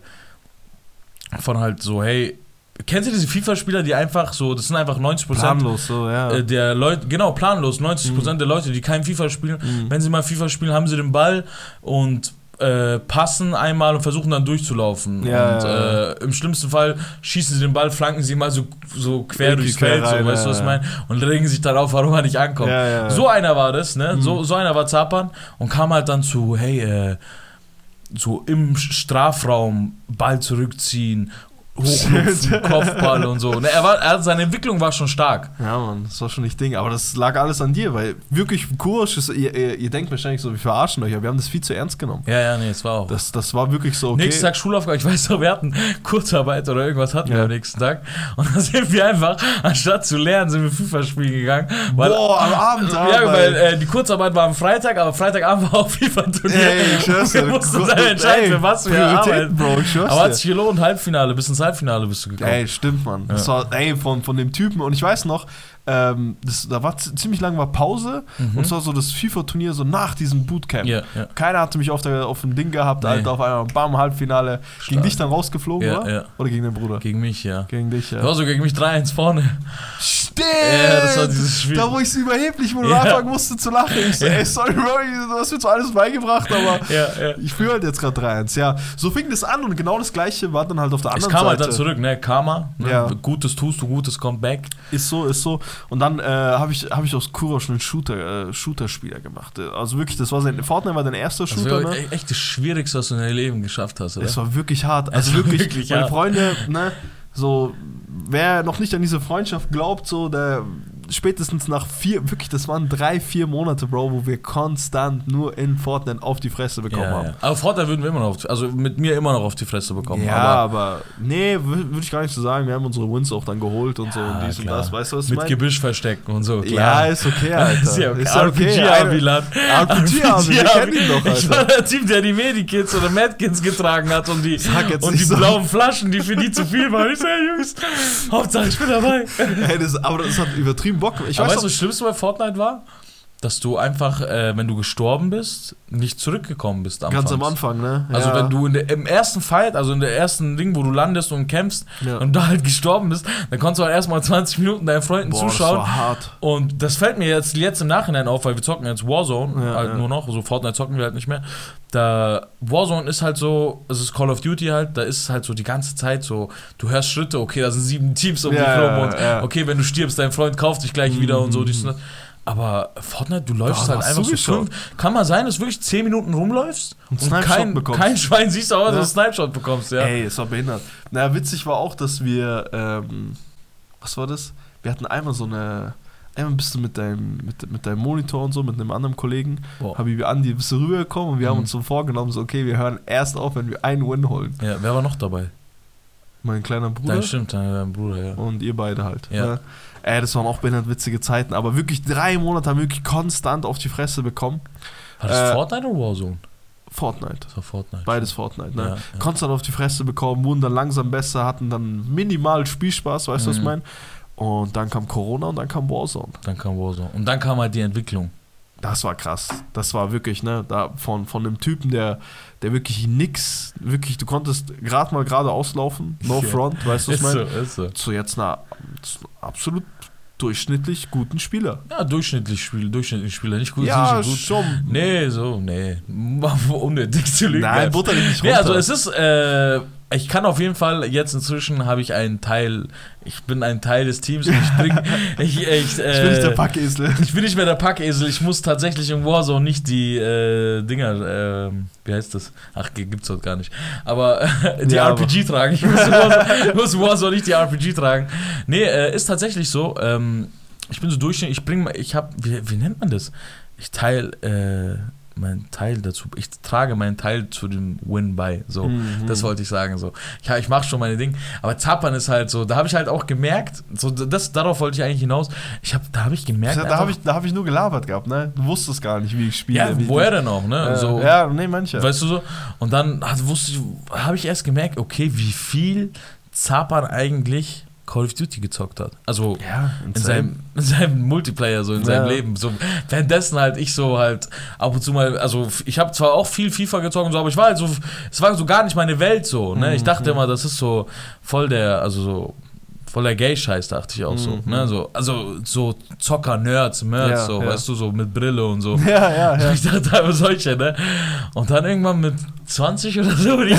S1: von halt so, hey, kennst du diese FIFA-Spieler, die einfach so, das sind einfach neunzig Prozent
S2: Planlos, so, ja.
S1: äh, der Leute, genau, planlos, neunzig Prozent der Leute, die kein FIFA spielen,
S2: Mhm.
S1: wenn sie mal FIFA spielen, haben sie den Ball und äh, passen einmal und versuchen dann durchzulaufen.
S2: Ja,
S1: und
S2: ja, ja.
S1: äh, im schlimmsten Fall schießen sie den Ball, flanken sie mal so, so quer
S2: Irgendwie
S1: durchs
S2: quer
S1: Feld, so,
S2: rein,
S1: weißt du, was
S2: ja,
S1: ich meine? Und regen sich darauf, warum er nicht ankommt.
S2: Ja, ja, ja.
S1: So einer war das, ne?
S2: Mhm.
S1: So, so einer war Zapan und kam halt dann zu, hey, äh, so im Strafraum Ball zurückziehen, hochlupfen, Kopfball und so. Ne, er war, er, seine Entwicklung war schon stark.
S2: Ja, Mann, das war schon nicht Ding. Aber das lag alles an dir, weil wirklich Kurs, ist, ihr, ihr, ihr denkt wahrscheinlich so, wir verarschen euch, aber wir haben das viel zu ernst genommen.
S1: Ja, ja, nee, es war auch.
S2: Das, das war wirklich so, okay.
S1: Nächsten Tag Schulaufgabe, ich weiß noch, wir hatten Kurzarbeit oder irgendwas hatten wir
S2: Ja.
S1: am nächsten Tag. Und dann sind wir einfach, anstatt zu lernen, sind wir FIFA spielen gegangen. Weil,
S2: Boah, am Abend,
S1: Ja,
S2: Abend,
S1: weil äh, die Kurzarbeit war am Freitag, aber Freitagabend war auch FIFA-Turnier.
S2: Ey, ich schwör's dir.
S1: Wir mussten uns dann entscheiden, für was wir arbeiten.
S2: Bro, ich schwör's
S1: Aber hat
S2: dir.
S1: sich gelohnt, Halbfinale, bis ins Halbfinale bist du gekommen.
S2: Ey, stimmt, Mann. Das
S1: Ja.
S2: war, ey, von, von dem Typen. Und ich weiß noch, ähm, das, da war z- ziemlich lange war Pause.
S1: Mhm.
S2: Und zwar so das FIFA-Turnier so nach diesem Bootcamp.
S1: Ja, ja.
S2: Keiner hatte mich auf, der, auf dem Ding gehabt,
S1: Nee.
S2: Alter, auf einmal, bam, Halbfinale. Gegen
S1: Stark.
S2: dich dann rausgeflogen,
S1: Ja,
S2: oder?
S1: ja.
S2: Oder gegen den Bruder?
S1: Gegen mich, ja.
S2: Gegen dich, ja.
S1: Du warst so gegen mich drei eins vorne. Ja, das war dieses Spiel.
S2: Da, wo ich so überheblich wurde und
S1: Ja.
S2: anfangen musste zu lachen. Ich so,
S1: Ja.
S2: ey, sorry, Bro, du hast mir zwar alles beigebracht, aber
S1: Ja, ja.
S2: ich fühle halt jetzt gerade drei eins. Ja, so fing das an und genau das Gleiche war dann halt auf der
S1: Es
S2: anderen
S1: kam
S2: Seite.
S1: halt dann zurück, ne? Karma. Ne?
S2: Ja.
S1: Gutes tust du, Gutes kommt back.
S2: Ist so, ist so. Und dann äh, habe ich, hab ich aus Kurosh einen Shooter, äh, Shooter-Spieler gemacht. Also wirklich, das war sein, Fortnite war dein erster
S1: Das
S2: Shooter,
S1: war
S2: ne?
S1: echt das Schwierigste, was du in deinem Leben geschafft hast, oder?
S2: Es war wirklich hart. Also
S1: Es war
S2: wirklich,
S1: wirklich
S2: meine
S1: hart.
S2: Freunde, ne, so, wer noch nicht an diese Freundschaft glaubt, so, der spätestens nach vier, wirklich, das waren drei, vier Monate, Bro, wo wir konstant nur in Fortnite auf die Fresse bekommen
S1: ja,
S2: haben.
S1: ja. Aber Vorteil würden wir immer noch, auf, also mit mir immer noch auf die Fresse bekommen.
S2: Ja,
S1: aber
S2: aber, nee, würde ich gar nicht so sagen. Wir haben unsere Wins auch dann geholt und so
S1: Ja,
S2: und dies
S1: klar.
S2: und das. Weißt du, was ich
S1: mit
S2: meine?
S1: Gebüsch verstecken und so,
S2: Ja,
S1: klar.
S2: ist okay, Alter.
S1: Ist ja okay.
S2: Ist ja okay.
S1: R P G-Abi,
S2: wir kennen ihn doch,
S1: Ich war
S2: Alter.
S1: der Typ, der die Medikits oder Madkins getragen hat und die,
S2: Sag jetzt
S1: und
S2: nicht
S1: die
S2: so.
S1: blauen Flaschen, die für die zu viel waren. Ich so, hey Jungs, Hauptsache ich bin dabei.
S2: Hey, das, aber das hat übertrieben Bock. Ich
S1: Aber
S2: weiß
S1: weißt du,
S2: noch,
S1: was das Schlimmste bei Fortnite war? Dass du einfach, äh, wenn du gestorben bist, nicht zurückgekommen bist.
S2: ganz
S1: anfangs.
S2: am Anfang, ne?
S1: Also
S2: ja.
S1: wenn du in der, im ersten Fight, also in der ersten Ding, wo du landest und kämpfst
S2: Ja.
S1: und da halt gestorben bist, dann konntest du halt erstmal zwanzig Minuten deinen Freunden
S2: Boah,
S1: zuschauen.
S2: das war hart.
S1: Und das fällt mir jetzt, jetzt im Nachhinein auf, weil wir zocken jetzt Warzone,
S2: Ja,
S1: halt
S2: ja.
S1: nur noch, so Fortnite zocken wir halt nicht mehr. Da Warzone ist halt so, es ist Call of Duty halt, da ist halt so die ganze Zeit so, du hörst Schritte, okay, da sind sieben Teams um
S2: Ja,
S1: dich rum
S2: ja,
S1: und
S2: ja.
S1: okay, wenn du stirbst, dein Freund kauft dich gleich wieder und so,
S2: Mhm.
S1: dies und das. Aber Fortnite, du läufst
S2: Ja,
S1: halt
S2: hast
S1: einfach
S2: du
S1: so
S2: geschaut.
S1: fünf. Kann mal sein, dass du wirklich zehn Minuten rumläufst
S2: Und
S1: und
S2: Snipe-Shot
S1: kein,
S2: bekommst.
S1: kein Schwein siehst, aber
S2: Ja.
S1: du einen Snipe-Shot bekommst, ja.
S2: Ey, es war behindert. Na, witzig war auch, dass wir, ähm, was war das? Wir hatten einmal so eine, einmal bist du mit deinem, mit, mit deinem Monitor und so, mit einem anderen Kollegen,
S1: Boah.
S2: Habibi Andi, bist du rübergekommen und wir haben
S1: Mhm.
S2: uns so vorgenommen, so, okay, wir hören erst auf, wenn wir einen Win holen.
S1: Ja, wer war noch dabei?
S2: Mein kleiner Bruder
S1: Dein stimmt, dein, dein Bruder, ja.
S2: und ihr beide halt.
S1: Ja.
S2: Ne? Ey, das waren auch behindert witzige Zeiten, aber wirklich drei Monate haben wir wirklich konstant auf die Fresse bekommen.
S1: War das
S2: Äh,
S1: Fortnite oder Warzone?
S2: Fortnite.
S1: Das war Fortnite.
S2: Beides Fortnite, ne?
S1: Ja, ja.
S2: Konstant auf die Fresse bekommen, wurden dann langsam besser, hatten dann minimal Spielspaß, weißt du, was ich
S1: Mhm.
S2: meine? Und dann kam Corona und dann kam Warzone.
S1: Dann kam Warzone. Und dann kam halt die Entwicklung.
S2: Das war krass. Das war wirklich, ne, da von, von einem Typen, der, der wirklich nix, wirklich, du konntest gerade mal gerade auslaufen, no
S1: Ja.
S2: front, weißt du, was ich
S1: Ist so,
S2: meine?
S1: ist so.
S2: Zu jetzt einer absolut durchschnittlich guten Spieler.
S1: Ja, durchschnittlich Spieler, durchschnittlich Spieler, nicht gut,
S2: Ja,
S1: nicht gut.
S2: schon.
S1: Nee, so, nee. Unnötig zu lügen.
S2: Nein,
S1: jetzt.
S2: butter dich nicht
S1: Nee,
S2: runter.
S1: also es ist, äh, ich kann auf jeden Fall, jetzt inzwischen habe ich einen Teil, ich bin ein Teil des Teams und ich bring, ich, ich, äh,
S2: ich bin nicht der Packesel.
S1: Ich bin nicht mehr der Packesel, ich muss tatsächlich im Warzone nicht die äh, Dinger, äh, wie heißt das? Ach, gibt's dort gar nicht. Aber äh, die
S2: Ja,
S1: R P G tragen. Ich muss im Warzone, ich muss im Warzone nicht die R P G tragen. Nee, äh, ist tatsächlich so. Ähm, ich bin so durchschnittlich, ich bringe, ich habe, wie, wie nennt man das? Ich teile äh, meinen Teil dazu, ich trage meinen Teil zu dem Win bei. So,
S2: Mhm.
S1: das wollte ich sagen. So, ich, ich mache schon meine Dinge. Aber Zappern ist halt so, da habe ich halt auch gemerkt, so, das, darauf wollte ich eigentlich hinaus. Ich hab, da habe ich gemerkt,
S2: Da habe ich, da hab ich nur gelabert gehabt, ne? Du wusstest gar nicht, wie ich spiele.
S1: ja,
S2: wie
S1: woher denn auch, ne?
S2: Äh,
S1: so,
S2: ja, nee, manche.
S1: weißt du so? Und dann hat, wusste ich, habe ich erst gemerkt, okay, wie viel Zapan eigentlich Call of Duty gezockt hat. Also
S2: ja,
S1: in seinem, in seinem Multiplayer, so in
S2: Ja.
S1: seinem Leben. So, währenddessen halt ich so halt ab und zu mal, also ich habe zwar auch viel FIFA gezockt und so, aber ich war halt so, es war so gar nicht meine Welt so, ne? Ich dachte
S2: Mhm.
S1: immer, das ist so voll der, also so voll der Gay-Scheiß, dachte ich auch so,
S2: Mhm.
S1: ne? So, also so Zocker, Nerds, Merds,
S2: Ja,
S1: so,
S2: ja.
S1: weißt du, so mit Brille und so.
S2: Ja, ja, ja.
S1: Ich dachte einfach solche, ne? Und dann irgendwann mit zwanzig oder so, die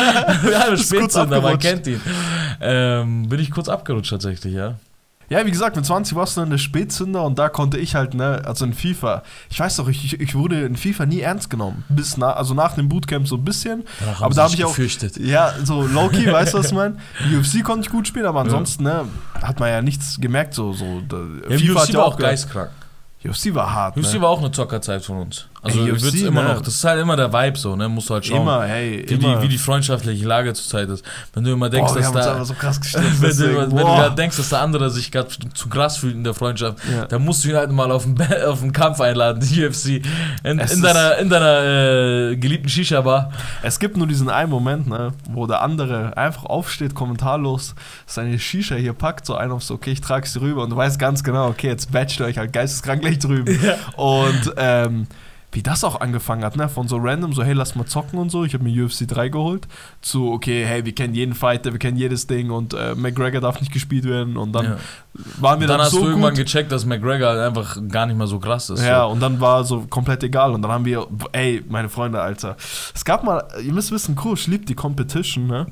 S1: ja,
S2: Bist kurz
S1: Spätzünder, man
S2: abgerutscht.
S1: kennt ihn. Ähm, bin ich kurz abgerutscht tatsächlich, ja.
S2: Ja, wie gesagt, mit zwanzig warst du dann der Spätzünder und da konnte ich halt, ne, also in FIFA, ich weiß doch, ich, ich wurde in FIFA nie ernst genommen. Bis na, also nach dem Bootcamp so ein bisschen.
S1: Danach
S2: Aber
S1: haben
S2: da
S1: sie
S2: habe ich auch,
S1: gefürchtet.
S2: ja, so low-key, weißt du, was ich meine? U F C konnte ich gut spielen, aber ansonsten, ne, hat man ja nichts gemerkt, so, so. Da,
S1: Ja, U F C war auch
S2: ge-
S1: geistkrank.
S2: U F C war hart,
S1: U F C
S2: ne?
S1: war auch eine Zockerzeit von uns. Also
S2: Ey, U F C,
S1: wird's immer
S2: ne?
S1: noch. Das ist halt immer der Vibe so, ne? Musst du halt schauen,
S2: Immer, hey,
S1: wie,
S2: immer.
S1: Die, wie die freundschaftliche Lage zurzeit ist. Wenn du immer denkst,
S2: Boah, wir
S1: dass
S2: haben uns
S1: da.
S2: einfach so krass gestellt.
S1: Wenn, du,
S2: deswegen,
S1: wenn du
S2: boah.
S1: gerade denkst, dass der andere sich gerade zu krass fühlt in der Freundschaft,
S2: Ja.
S1: dann musst du ihn halt mal auf den, Ba- auf den Kampf einladen, die U F C. In,
S2: Es
S1: in
S2: ist-
S1: deiner, in deiner äh, geliebten Shisha-Bar.
S2: Es gibt nur diesen einen Moment, ne, wo der andere einfach aufsteht, kommentarlos, seine Shisha hier packt, so einer auf so, okay, ich trage sie rüber und du weißt ganz genau, okay, jetzt batcht ihr euch halt geisteskrank gleich drüben.
S1: Ja.
S2: Und ähm, wie das auch angefangen hat, ne? Von so random, so hey, lass mal zocken und so. Ich habe mir U F C drei geholt. Zu, okay, hey, wir kennen jeden Fighter, wir kennen jedes Ding und äh, McGregor darf nicht gespielt werden. Und dann
S1: Ja.
S2: waren wir
S1: dann,
S2: dann
S1: hast
S2: so
S1: du irgendwann
S2: gut.
S1: gecheckt, dass McGregor halt einfach gar nicht mal so krass ist.
S2: Ja,
S1: so.
S2: und dann war so komplett egal. Und dann haben wir, ey, meine Freunde, Alter. Es gab mal, ihr müsst wissen, Krusch liebt die Competition, ne?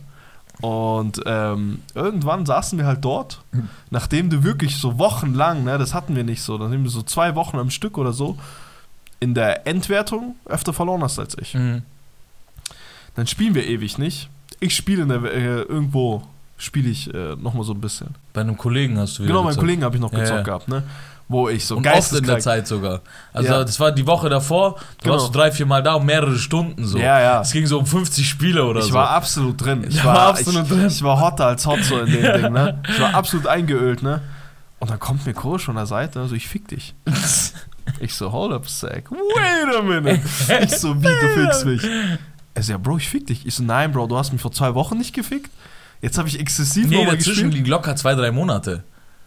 S2: Und ähm, irgendwann saßen wir halt dort, nachdem du wirklich so wochenlang, ne, das hatten wir nicht so, nachdem du so zwei Wochen am Stück oder so in der Endwertung öfter verloren hast als ich.
S1: Mhm.
S2: Dann spielen wir ewig nicht. Ich spiele in der, äh, irgendwo, spiele ich äh, nochmal so ein bisschen.
S1: Bei einem Kollegen hast du wieder
S2: Genau, meinen
S1: gezockt.
S2: Kollegen habe ich noch
S1: Ja,
S2: gezockt
S1: ja.
S2: gehabt, ne? Wo ich so
S1: Und oft in der
S2: geisteskrank...
S1: Zeit sogar. Also
S2: Ja.
S1: das war die Woche davor, du
S2: Genau.
S1: warst so drei, vier Mal da und mehrere Stunden so.
S2: Ja, ja.
S1: Es ging so um fünfzig Spiele oder
S2: Ich
S1: so.
S2: war absolut drin. Ich
S1: Ja,
S2: war,
S1: war absolut
S2: ich,
S1: drin.
S2: Ich war hotter als hot so in dem Ding, ne? Ich war absolut eingeölt, ne? Und dann kommt mir Kurs von der Seite, so ich fick dich. Ich so, hold up, Sack. Wait a minute. Ich so, wie, du fickst mich? Er so, ja, Bro, ich fick dich. Ich so, nein, Bro, du hast mich vor zwei Wochen nicht gefickt. Jetzt habe ich exzessiv
S1: nee,
S2: nochmal
S1: dazwischen
S2: gespielt.
S1: liegen locker zwei, drei Monate.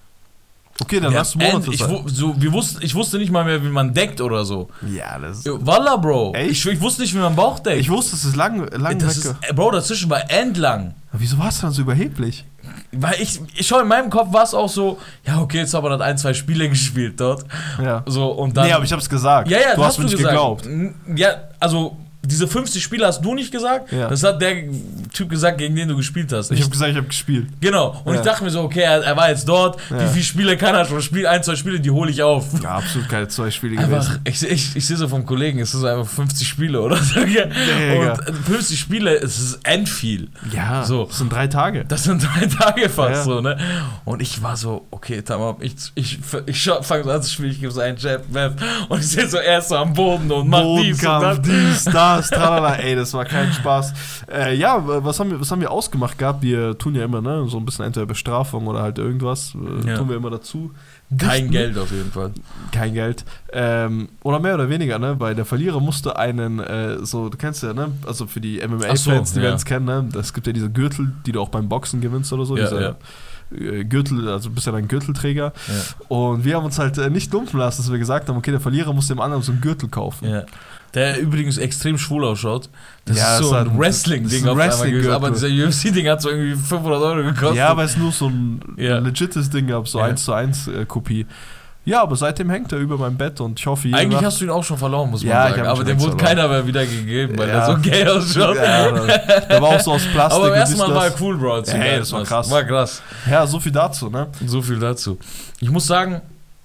S2: Okay, dann
S1: Wir
S2: lass du
S1: haben
S2: Monate
S1: end- ich,
S2: sein.
S1: wu- so, wir wussten, ich wusste nicht mal mehr, wie man deckt oder so.
S2: Ja, das ist...
S1: Jo, Wallah, Bro.
S2: Echt?
S1: Ich, ich wusste nicht, wie man Bauch deckt.
S2: Ich wusste, es ist lang, lang
S1: das
S2: weg.
S1: ist, äh, Bro, dazwischen war endlang.
S2: Aber wieso warst du dann so überheblich?
S1: Weil ich, ich schau, in meinem Kopf war es auch so, ja, okay, jetzt haben wir dann ein, zwei Spiele gespielt dort.
S2: Ja.
S1: So, und dann,
S2: Nee, aber ich hab's gesagt.
S1: ja, ja,
S2: du hast mir nicht
S1: gesagt.
S2: geglaubt.
S1: N- Ja, also diese fünfzig Spiele hast du nicht gesagt.
S2: Ja.
S1: Das hat der Typ gesagt, gegen den du gespielt hast.
S2: Ich habe gesagt, ich habe gespielt.
S1: Genau. Und
S2: Ja.
S1: ich dachte mir so, okay, er, er war jetzt dort.
S2: Ja.
S1: Wie viele Spiele kann er schon spielen? Ein, zwei Spiele, die hole ich auf.
S2: Ja, absolut keine zwei Spiele
S1: Einfach,
S2: gewesen.
S1: ich, ich, ich sehe so vom Kollegen, es ist einfach fünfzig Spiele oder so.
S2: Ja.
S1: Und fünfzig Spiele, es ist endviel.
S2: Ja,
S1: So.
S2: das sind drei Tage.
S1: Das sind drei Tage fast
S2: Ja.
S1: so, ne? Und ich war so, okay, tamam, ich, ich, ich fange so an zu spielen, ich gebe so einen Jab, Web und ich sehe so, er ist so am Boden und macht dies und
S2: Bodenkampf,
S1: das.
S2: dies, das, tralala. Ey, das war kein Spaß. Äh, ja, was haben, wir, was haben wir ausgemacht gehabt? Wir tun ja immer, ne, so ein bisschen entweder Bestrafung oder halt irgendwas. Äh,
S1: Ja.
S2: Tun wir immer dazu.
S1: Kein
S2: Dichten.
S1: Geld auf jeden Fall.
S2: Kein Geld. Ähm, oder mehr oder weniger, ne? Weil der Verlierer musste einen, äh, so, du kennst ja, ne? Also für die M M
S1: Ach so,
S2: A-Fans, die
S1: ja.
S2: werden es kennen, ne? Es gibt ja diese Gürtel, die du auch beim Boxen gewinnst oder so.
S1: Ja,
S2: diese, äh, Gürtel, also du bist ja ein Gürtelträger.
S1: Ja.
S2: Und wir haben uns halt äh, nicht dumpfen lassen, dass wir gesagt haben, okay, der Verlierer muss dem anderen so einen Gürtel kaufen.
S1: Ja. Der übrigens extrem schwul ausschaut. Das
S2: Ja,
S1: ist so
S2: ist halt
S1: ein
S2: ein-
S1: Wrestling-Ding
S2: das ist ein
S1: auf einmal
S2: Wrestling-Gürtel.
S1: gewesen. Aber dieser U F C-Ding hat so irgendwie fünfhundert Euro gekostet.
S2: Ja, weil es nur so ein
S1: Ja.
S2: legites Ding gab, so
S1: Ja.
S2: eins zu eins äh, Kopie. Ja, aber seitdem hängt er über meinem Bett und ich hoffe, jede
S1: Eigentlich
S2: Nacht-
S1: hast du ihn auch schon verloren, muss man
S2: Ja, ich
S1: sagen.
S2: hab ihn
S1: Aber
S2: schon
S1: dem
S2: längst
S1: wurde
S2: verloren.
S1: keiner mehr wieder gegeben, weil
S2: Ja.
S1: er so gay ausschaut.
S2: Ja, da, da war auch so aus Plastik.
S1: Aber
S2: und
S1: erstmal
S2: dies,
S1: war
S2: das.
S1: er cool, Bro. als du
S2: Hey,
S1: geil
S2: das war
S1: warst.
S2: krass.
S1: War krass.
S2: Ja, so viel dazu, ne?
S1: So viel dazu. Ich muss sagen,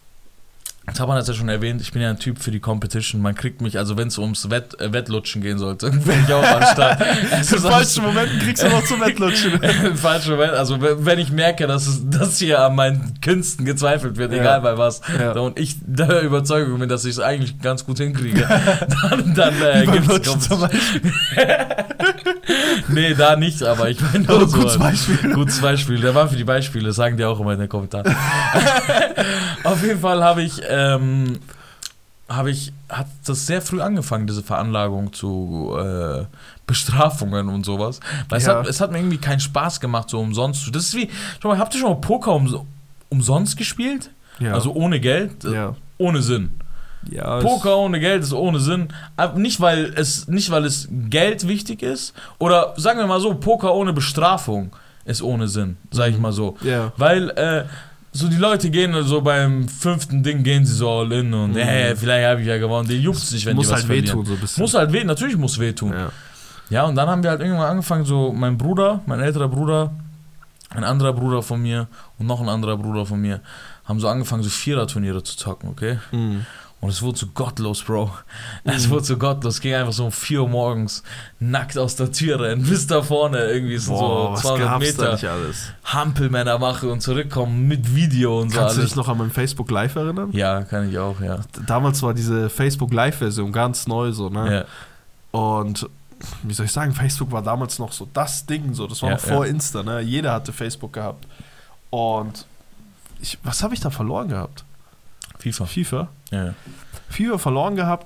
S1: das hat man jetzt ja schon erwähnt, ich bin ja ein Typ für die Competition. Man kriegt mich, also wenn es ums Wett, äh, Wettlutschen gehen sollte, bin ich auch am Start. Es
S2: In
S1: ist
S2: falschen Momenten kriegst du noch zum Wettlutschen.
S1: Im falschen Moment, also wenn wenn ich merke, dass es, dass hier an meinen Künsten gezweifelt wird,
S2: Ja.
S1: egal bei was,
S2: Ja.
S1: und ich der Überzeugung bin, dass ich es eigentlich ganz gut hinkriege, dann, dann äh,
S2: Beim
S1: gibt's
S2: Lutschen zum
S1: Competition. Nee, da nicht, aber ich meine
S2: Aber
S1: nur so.
S2: gutes Beispiel.
S1: Gutes Beispiel, der war für die Beispiele, sagen die auch immer in den Kommentaren. Auf jeden Fall habe ich, ähm, habe ich, hat das sehr früh angefangen, diese Veranlagung zu äh, Bestrafungen und sowas. Weil es,
S2: Ja.
S1: hat, es hat mir irgendwie keinen Spaß gemacht, so umsonst zu. Das ist wie, schau mal, habt ihr schon mal Poker um, umsonst gespielt?
S2: Ja.
S1: Also ohne Geld?
S2: ja.
S1: Ohne Sinn.
S2: Ja,
S1: Poker ohne Geld ist ohne Sinn. Aber nicht weil es nicht weil es Geld wichtig ist, oder sagen wir mal so, Poker ohne Bestrafung ist ohne Sinn, sag ich mal so.
S2: Ja.
S1: Weil äh, so die Leute gehen so beim fünften Ding gehen sie so all in und
S2: Mhm.
S1: äh, vielleicht habe ich ja gewonnen. Den juckt's nicht, wenn
S2: muss
S1: die was
S2: halt
S1: verlieren.
S2: wehtun, so ein bisschen.
S1: Muss halt weh, natürlich muss wehtun.
S2: Ja.
S1: Ja, und dann haben wir halt irgendwann angefangen, so mein Bruder, mein älterer Bruder, ein anderer Bruder von mir und noch ein anderer Bruder von mir haben so angefangen, so Vierer-Turniere zu zocken, okay?
S2: Mhm.
S1: Und es wurde so gottlos, Bro. Es
S2: Mhm.
S1: wurde so gottlos. Es ging einfach so um vier Uhr morgens nackt aus der Tür rennen, bis da vorne irgendwie so,
S2: Boah, was
S1: so zweihundert
S2: gab's da
S1: Meter
S2: nicht alles?
S1: Hampelmänner mache und zurückkommen mit Video und so
S2: Kannst du
S1: alles.
S2: dich noch an mein Facebook Live erinnern?
S1: Ja, kann ich auch, ja.
S2: Damals war diese Facebook Live-Version ganz neu so, ne?
S1: ja.
S2: Und wie soll ich sagen, Facebook war damals noch so das Ding, so, das war
S1: Ja,
S2: noch vor
S1: ja.
S2: Insta, ne? Jeder hatte Facebook gehabt. Und ich, was habe ich da verloren gehabt?
S1: FIFA.
S2: FIFA?
S1: Ja.
S2: FIFA verloren gehabt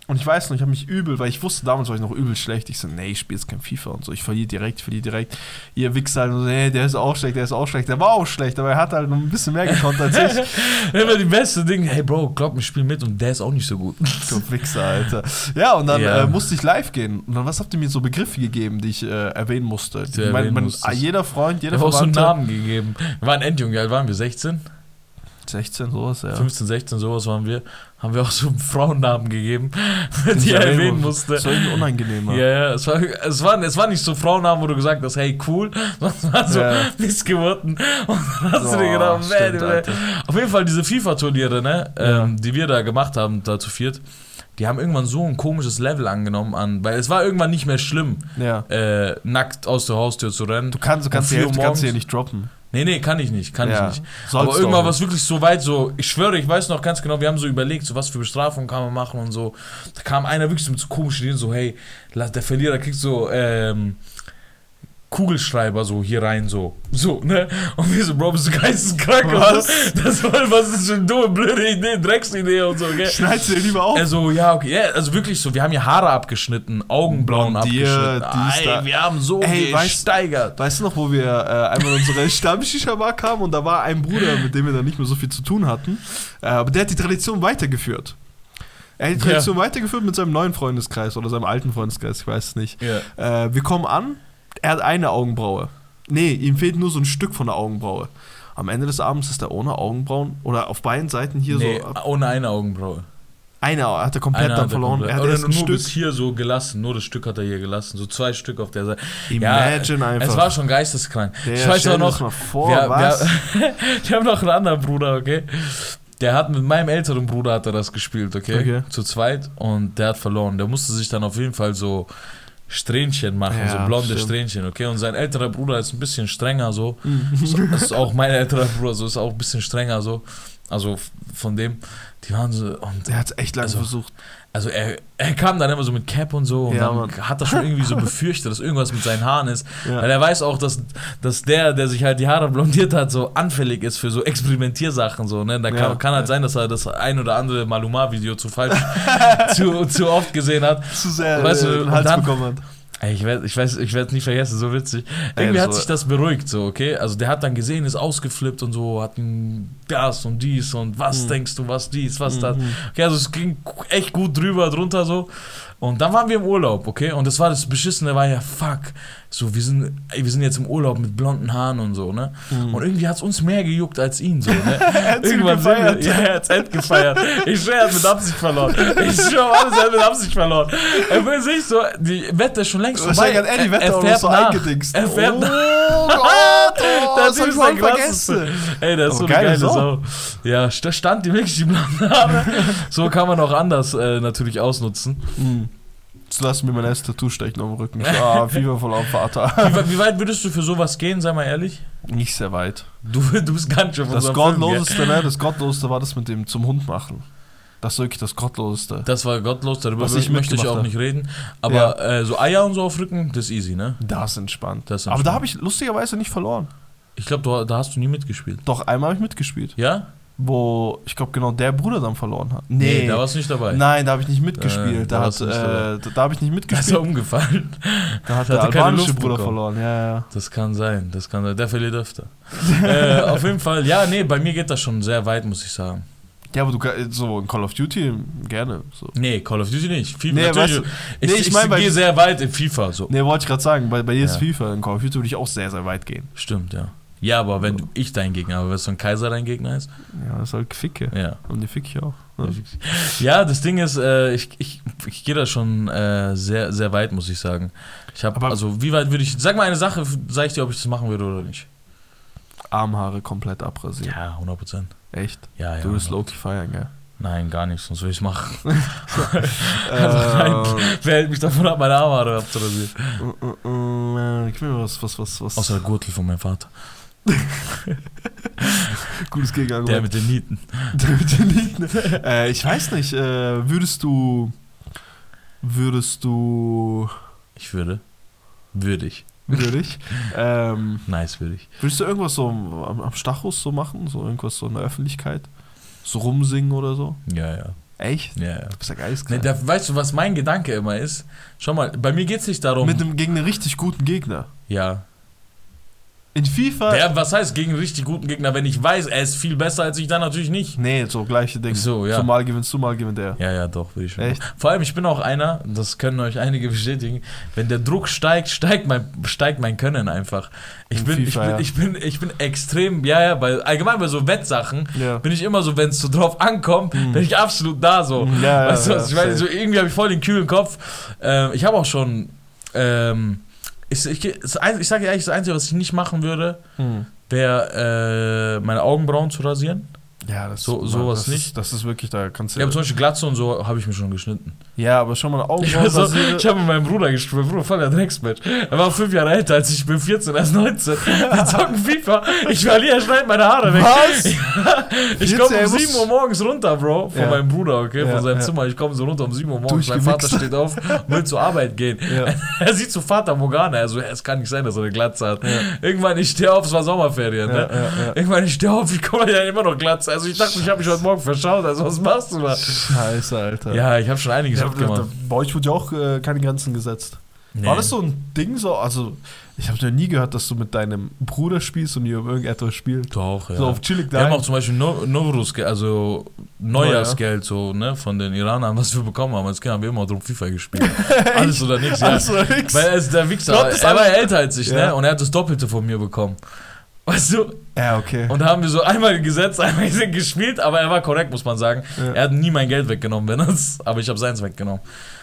S2: Und ich weiß noch, ich habe mich übel, weil ich wusste, damals war ich noch übel schlecht. Ich so, nee, ich spiele jetzt kein FIFA und so. Ich verliere direkt, ich verliere direkt. Ihr Wichser halt so, nee, der ist auch schlecht, der ist auch schlecht. Der war auch schlecht, aber er hat halt noch ein bisschen mehr gekonnt als ich.
S1: Immer die beste Dinge. Hey Bro, glaub mir, spiel mit und der ist auch nicht so gut.
S2: Du Wichser, Alter. Ja, und dann
S1: Ja.
S2: äh, musste ich live gehen. Und dann, was habt ihr mir so Begriffe gegeben, die ich äh, erwähnen musste?
S1: Du
S2: Ich mein,
S1: erwähnen
S2: man,
S1: musstest.
S2: jeder Freund, jeder
S1: Ich habe auch so einen
S2: Verwandte.
S1: Namen gegeben. Wir waren endjung, wie alt waren wir? sechzehn?
S2: sechzehn, sowas, ja.
S1: fünfzehn, sechzehn, sowas waren wir. Haben wir auch so einen Frauennamen gegeben, die
S2: Ich
S1: er
S2: erwähnen
S1: erwähnen
S2: muss.
S1: musste.
S2: Das war irgendwie unangenehmer.
S1: Ja, ja, es war, es, war, es war nicht so Frauennamen, wo du gesagt hast, hey, cool, sondern es waren so
S2: Ja.
S1: Missgeburten. Und dann hast du dir
S2: Oh,
S1: gedacht,
S2: stimmt,
S1: man,
S2: Alter.
S1: auf jeden Fall diese FIFA-Turniere, ne,
S2: Ja.
S1: ähm, die wir da gemacht haben, da zu viert, die haben irgendwann so ein komisches Level angenommen an, weil es war irgendwann nicht mehr schlimm,
S2: Ja.
S1: äh, nackt aus der Haustür zu rennen.
S2: Du kannst, du kannst
S1: Um
S2: die
S1: vier
S2: Hälfte
S1: Uhr
S2: kannst du hier
S1: morgens.
S2: nicht droppen.
S1: Nee, nee, kann ich nicht, kann
S2: Ja.
S1: ich nicht.
S2: Sollst
S1: Aber
S2: du
S1: irgendwann
S2: auch
S1: war es wirklich so weit, so, ich schwöre, ich weiß noch ganz genau, wir haben so überlegt, so was für Bestrafungen kann man machen und so. Da kam einer wirklich mit so komischen Ideen, so, hey, la- der Verlierer kriegt so, ähm, Kugelschreiber so hier rein, so. So, ne? Und wir so, Bro, bist du geisteskrank?
S2: Was?
S1: Und so. Das war, was ist für eine dumme, blöde Idee, Drecksidee und so, gell?
S2: Schneidest du dir lieber auf?
S1: Also, ja, okay, ja, also wirklich so, wir haben hier Haare abgeschnitten, Augenbrauen
S2: Blondiert,
S1: abgeschnitten.
S2: dies, da.
S1: Ey, wir haben so
S2: Ey, weißt-
S1: gesteigert.
S2: Weißt du noch, wo wir äh, einmal in unsere Stammshisha-Bar kamen und da war ein Bruder, mit dem wir dann nicht mehr so viel zu tun hatten, äh, aber der hat die Tradition weitergeführt. Er hat die Tradition weitergeführt mit seinem neuen Freundeskreis oder seinem alten Freundeskreis, ich weiß es nicht.
S1: Ja.
S2: Äh, wir kommen an, er hat eine Augenbraue. Nee, ihm fehlt nur so ein Stück von der Augenbraue. Am Ende des Abends ist er ohne Augenbrauen oder auf beiden Seiten hier
S1: Nee,
S2: so.
S1: ohne eine Augenbraue.
S2: Eine hat er komplett
S1: Einer
S2: dann
S1: hat er
S2: verloren.
S1: komplett-
S2: Er hat
S1: Oder
S2: erst
S1: nur
S2: ein Stück.
S1: bis hier so gelassen. Nur das Stück hat er hier gelassen. So zwei Stück auf der Seite.
S2: Imagine
S1: ja,
S2: einfach.
S1: Es war schon geisteskrank.
S2: Der,
S1: ich weiß
S2: stell
S1: auch
S2: dir
S1: noch.
S2: das mal vor,
S1: wir,
S2: was?
S1: Wir, wir haben noch einen anderen Bruder, okay? Der hat mit meinem älteren Bruder hat er das gespielt, okay?
S2: Okay.
S1: Zu zweit. Und der hat verloren. Der musste sich dann auf jeden Fall so Strähnchen machen,
S2: Ja,
S1: so blonde
S2: stimmt.
S1: Strähnchen, okay? Und sein älterer Bruder ist ein bisschen strenger so.
S2: Mhm.
S1: so das ist auch mein älterer Bruder, so ist auch ein bisschen strenger so. Also f- von dem, die waren so. Und
S2: Der hat es echt lange
S1: Also,
S2: versucht.
S1: also er, er kam dann immer so mit Cap und so und
S2: Ja,
S1: dann
S2: Mann.
S1: hat er schon irgendwie so befürchtet, dass irgendwas mit seinen Haaren ist.
S2: Ja.
S1: Weil er weiß auch, dass, dass der, der sich halt die Haare blondiert hat, so anfällig ist für so Experimentiersachen. So, ne? Da kann,
S2: Ja.
S1: kann halt sein, dass er das ein oder andere Maluma-Video zu falsch, zu, zu oft gesehen hat.
S2: Zu sehr
S1: Weißt du,
S2: äh, den
S1: und
S2: Hals
S1: dann-
S2: bekommen hat.
S1: Ey, ich werde ich weiß, ich werde es nie vergessen, so witzig.
S2: Ey,
S1: Irgendwie
S2: das
S1: hat
S2: war-
S1: sich das beruhigt, so, okay? Also der hat dann gesehen, ist ausgeflippt und so, hat ein das und dies und was
S2: Mhm.
S1: denkst du, was dies, was
S2: Mhm.
S1: das. Okay, also es ging echt gut drüber, drunter so. Und dann waren wir im Urlaub, okay? Und das war das Beschissene, war ja, fuck, so, wir sind, ey, wir sind jetzt im Urlaub mit blonden Haaren und so, ne?
S2: Mhm.
S1: Und irgendwie hat es uns mehr gejuckt als ihn, so, ne?
S2: hat's
S1: Irgendwann sind wir,
S2: gefeiert.
S1: ja, er hat's end gefeiert. Ich schwör, er hat mit Absicht verloren. Ich schwör, alles, er hat mit Absicht verloren. Er will sich so, die Wette ist schon längst vorbei.
S2: Wahrscheinlich hat er die Wette auch noch
S1: fährt
S2: so
S1: nach.
S2: eingedingst.
S1: Er fährt
S2: oh
S1: nach.
S2: Gott, oh,
S1: Der
S2: das
S1: Typ
S2: hab ich
S1: ist
S2: voll
S1: der krasseste.
S2: vergessen.
S1: Ey, der ist
S2: Aber
S1: so eine
S2: geile
S1: geile
S2: Sau.
S1: Sau. Ja, da stand die wirklich die blonden Haare. So kann man auch anders äh, natürlich ausnutzen.
S2: Mhm. Jetzt lass mir mein erstes Tattoo stechen auf dem Rücken. Ich so, ah, FIFA voll auf Vater.
S1: Wie, weit- wie weit würdest du für sowas gehen, sei mal ehrlich?
S2: Nicht sehr weit.
S1: Du, du bist gar nicht auf
S2: Das
S1: unserem Film, gell?
S2: Gottloseste, ne? Das Gottloseste war das mit dem zum Hund machen. Das ist wirklich das Gottloseste.
S1: Das war gottlos, darüber
S2: Was ich
S1: möchte ich
S2: mitgemacht
S1: auch
S2: hab.
S1: nicht reden. Aber äh, so Eier und so auf Rücken, das ist easy, ne?
S2: Das ist entspannt.
S1: Das ist
S2: Aber da
S1: entspannt.
S2: habe ich lustigerweise nicht verloren.
S1: Ich glaube, da hast du nie mitgespielt.
S2: Doch, einmal habe ich mitgespielt.
S1: Ja?
S2: Wo, ich glaube, genau der Bruder dann verloren hat.
S1: Nee, da warst du nicht dabei.
S2: Nein, da habe ich nicht mitgespielt.
S1: Äh,
S2: da
S1: da
S2: hat,
S1: warst du nicht
S2: äh,
S1: dabei.
S2: da, da habe ich nicht
S1: Da ist er
S2: mitgespielt.
S1: umgefallen.
S2: Da hat
S1: da
S2: der
S1: hat er keine
S2: albanische
S1: Luft
S2: Bruder
S1: bekommen.
S2: verloren. Ja, ja.
S1: Das kann sein, das kann sein. Der verliert öfter. äh, auf jeden Fall, ja, nee, bei mir geht das schon sehr weit, muss ich sagen.
S2: Ja, aber du kann- so in Call of Duty gerne. So.
S1: Nee, Call of Duty nicht. FIFA,
S2: Nee,
S1: natürlich.
S2: weißt du-
S1: ich
S2: nee, ich
S1: ich,
S2: mein, bei-
S1: gehe sehr weit in FIFA. So.
S2: Ne, wollte ich gerade sagen, bei, bei dir ist
S1: Ja.
S2: FIFA, in Call of Duty würde ich auch sehr, sehr weit gehen.
S1: Stimmt, ja. Ja, aber wenn du, ich dein Gegner, aber wenn so ein Kaiser dein Gegner ist,
S2: Ja, das ist halt Ficke.
S1: ja.
S2: Und die fick ich auch. Ne?
S1: Ja, das Ding ist, äh, ich, ich, ich gehe da schon äh, sehr, sehr weit, muss ich sagen. Ich habe,
S2: Aber-
S1: also wie weit würde ich, sag mal eine Sache, sag ich dir, ob ich das machen würde oder nicht.
S2: Armhaare komplett abrasieren.
S1: Ja, hundert Prozent.
S2: Echt?
S1: Ja, ja.
S2: Du wirst
S1: hundert.
S2: Loki feiern, gell?
S1: Nein, gar nicht, sonst würde ich es machen.
S2: Ähm,
S1: Wer hält mich davon ab, meine Armhaare abzurasieren?
S2: äh, äh, äh, Gib mir was, was, was, was.
S1: Außer der Gürtel von meinem Vater.
S2: Gutes
S1: Der
S2: Gegenargument.
S1: mit den Nieten.
S2: Der mit den Nieten. äh, ich weiß nicht, äh, würdest du. Würdest du.
S1: Ich würde. Würde ich.
S2: Würde ich. ähm,
S1: Nice, würde ich.
S2: würdest du irgendwas so am, am Stachus so machen? So irgendwas so in der Öffentlichkeit? So rumsingen oder so?
S1: Ja, ja.
S2: Echt?
S1: Ja, ja.
S2: Du bist ja geistkrank.
S1: Nee, da, weißt du, was mein Gedanke immer ist? Schau mal, bei mir geht es nicht darum...
S2: Mit einem, gegen einen richtig guten Gegner.
S1: Ja.
S2: In FIFA...
S1: Ja, was heißt gegen einen richtig guten Gegner, wenn ich weiß, er ist viel besser als ich, dann natürlich nicht.
S2: Nee, so gleiche Dinge.
S1: So, ja.
S2: So mal gewinnst du, mal gewinnt er.
S1: Ja, ja, doch, will ich schon.
S2: Echt?
S1: Vor allem, ich bin auch einer, das können euch einige bestätigen, wenn der Druck steigt, steigt mein, steigt mein Können einfach. Ich
S2: In
S1: bin,
S2: FIFA,
S1: ich, bin,
S2: ja.
S1: ich, bin, ich bin extrem, ja, ja, bei, allgemein bei so Wettsachen
S2: Ja.
S1: bin ich immer so, wenn es so drauf ankommt,
S2: Mhm.
S1: bin ich absolut da so.
S2: Mhm, ja, ja,
S1: weißt du,
S2: ja,
S1: was ich meine,
S2: safe.
S1: so irgendwie habe ich voll den kühlen Kopf. Ähm, ich habe auch schon, ähm, ich, ich, das Ein- ich sage ehrlich, das Einzige, was ich nicht machen würde,
S2: Hm.
S1: wäre äh, meine Augenbrauen zu rasieren.
S2: Ja, das,
S1: So- sowas
S2: das
S1: nicht.
S2: Ist, das ist wirklich, da kannst du...
S1: Ja, aber zum Beispiel Glatze und so habe ich mir schon geschnitten.
S2: ja, aber schon mal eine
S1: Ich,
S2: Augenbrauen
S1: so,
S2: rasiere.
S1: ich habe mit meinem Bruder gespielt, mein Bruder voll der Drecksmatch. Er war fünf Jahre älter als ich, ich bin vierzehn, er ist neunzehn. Wir zocken FIFA, ich verliere, er schneidet meine Haare weg.
S2: Was?
S1: Ja, ich
S2: vierzehn,
S1: komme
S2: er
S1: um
S2: muss-
S1: sieben Uhr morgens runter, Bro, von
S2: Ja.
S1: meinem Bruder, okay,
S2: Ja,
S1: von seinem
S2: ja.
S1: Zimmer. Ich komme so runter um sieben Uhr morgens, mein Vater
S2: Durchgewichst.
S1: steht auf, will zur Arbeit gehen.
S2: Ja.
S1: Er sieht so Vater Morgana, er so, es kann nicht sein, dass er eine Glatze hat.
S2: Ja.
S1: Irgendwann, ich stehe auf, es war Sommerferien,
S2: Ja,
S1: ne?
S2: ja, ja.
S1: Irgendwann, ich stehe auf, wie komme ich ja immer noch Glatze? Also ich dachte, ich habe mich heute Morgen verschaut, also was machst du da?
S2: Scheiße, Alter.
S1: Ja, ich habe schon einiges
S2: Ja, da, da,
S1: abgemacht.
S2: bei euch wurde ja auch äh, keine Grenzen gesetzt.
S1: Nee.
S2: War das so ein Ding so? Also, ich habe noch nie gehört, dass du mit deinem Bruder spielst und ihr um irgendetwas spielt.
S1: Doch, ja.
S2: So auf chillig
S1: Wir haben
S2: da.
S1: auch zum Beispiel no Novruz-Geld, also Neujahrsgeld so, ne, von den Iranern, was wir bekommen haben. Als Kind haben wir immer drum FIFA gespielt. Alles oder nichts, ja.
S2: Alles oder nix.
S1: Weil er ist der Wichser,
S2: Gott, das
S1: er war
S2: alles-
S1: ja älter als ich,
S2: Ja.
S1: ne, und er hat das Doppelte von mir bekommen. Weißt du?
S2: Ja, okay.
S1: Und da haben wir so einmal gesetzt, einmal gespielt, aber er war korrekt, muss man sagen.
S2: Ja.
S1: Er hat nie mein Geld weggenommen, wenn das, aber ich habe seins weggenommen.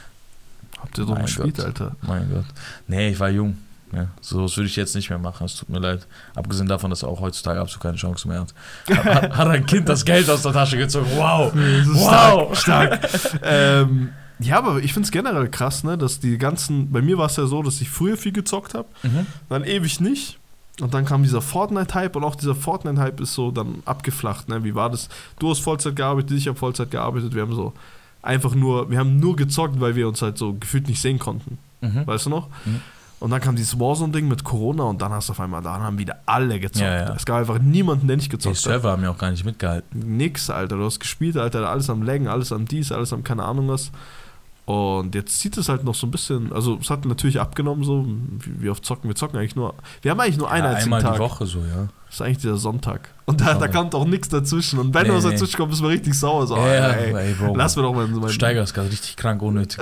S2: Habt ihr doch
S1: Mein
S2: gespielt,
S1: Gott.
S2: Alter.
S1: Mein Gott. Nee, ich war jung. Ja, so was würde ich jetzt nicht mehr machen, es tut mir leid. Abgesehen davon, dass er auch heutzutage absolut keine Chance mehr hat. Hat, hat ein Kind das Geld aus der Tasche gezogen. Wow. Wow.
S2: Stark. ähm, ja, aber ich finde es generell krass, ne, dass die ganzen. Bei mir war es ja so, dass ich früher viel gezockt habe,
S1: Mhm.
S2: dann ewig nicht. Und dann kam dieser Fortnite-Hype und auch dieser Fortnite-Hype ist so dann abgeflacht. Ne? Wie war das? Du hast Vollzeit gearbeitet, ich habe Vollzeit gearbeitet. Wir haben so einfach nur, wir haben nur gezockt, weil wir uns halt so gefühlt nicht sehen konnten.
S1: Mhm.
S2: Weißt du noch?
S1: Mhm.
S2: Und dann kam dieses Warzone-Ding mit Corona und dann hast du auf einmal, dann haben wieder alle gezockt.
S1: Ja, ja.
S2: Es gab einfach niemanden, der nicht
S1: Die
S2: gezockt hat.
S1: Server haben ja auch gar nicht mitgehalten.
S2: Nix, Alter. Du hast gespielt, Alter. Alles am Laggen, alles am dies, alles am keine Ahnung was. Und jetzt sieht es halt noch so ein bisschen, also es hat natürlich abgenommen so, wie, wie oft zocken wir? Zocken eigentlich nur, wir haben eigentlich nur einen
S1: Ja,
S2: einzigen
S1: einmal
S2: Tag.
S1: die Woche so, ja.
S2: Das ist eigentlich dieser Sonntag. Und da, da
S1: Aber-
S2: kommt auch nichts dazwischen. Und wenn
S1: Nee,
S2: was
S1: nee.
S2: dazwischen kommt, ist man richtig sauer. So,
S1: ja,
S2: ey,
S1: ey, Bro.
S2: lass mir doch mal so
S1: Du
S2: mein...
S1: steigerst gerade richtig krank unnötig.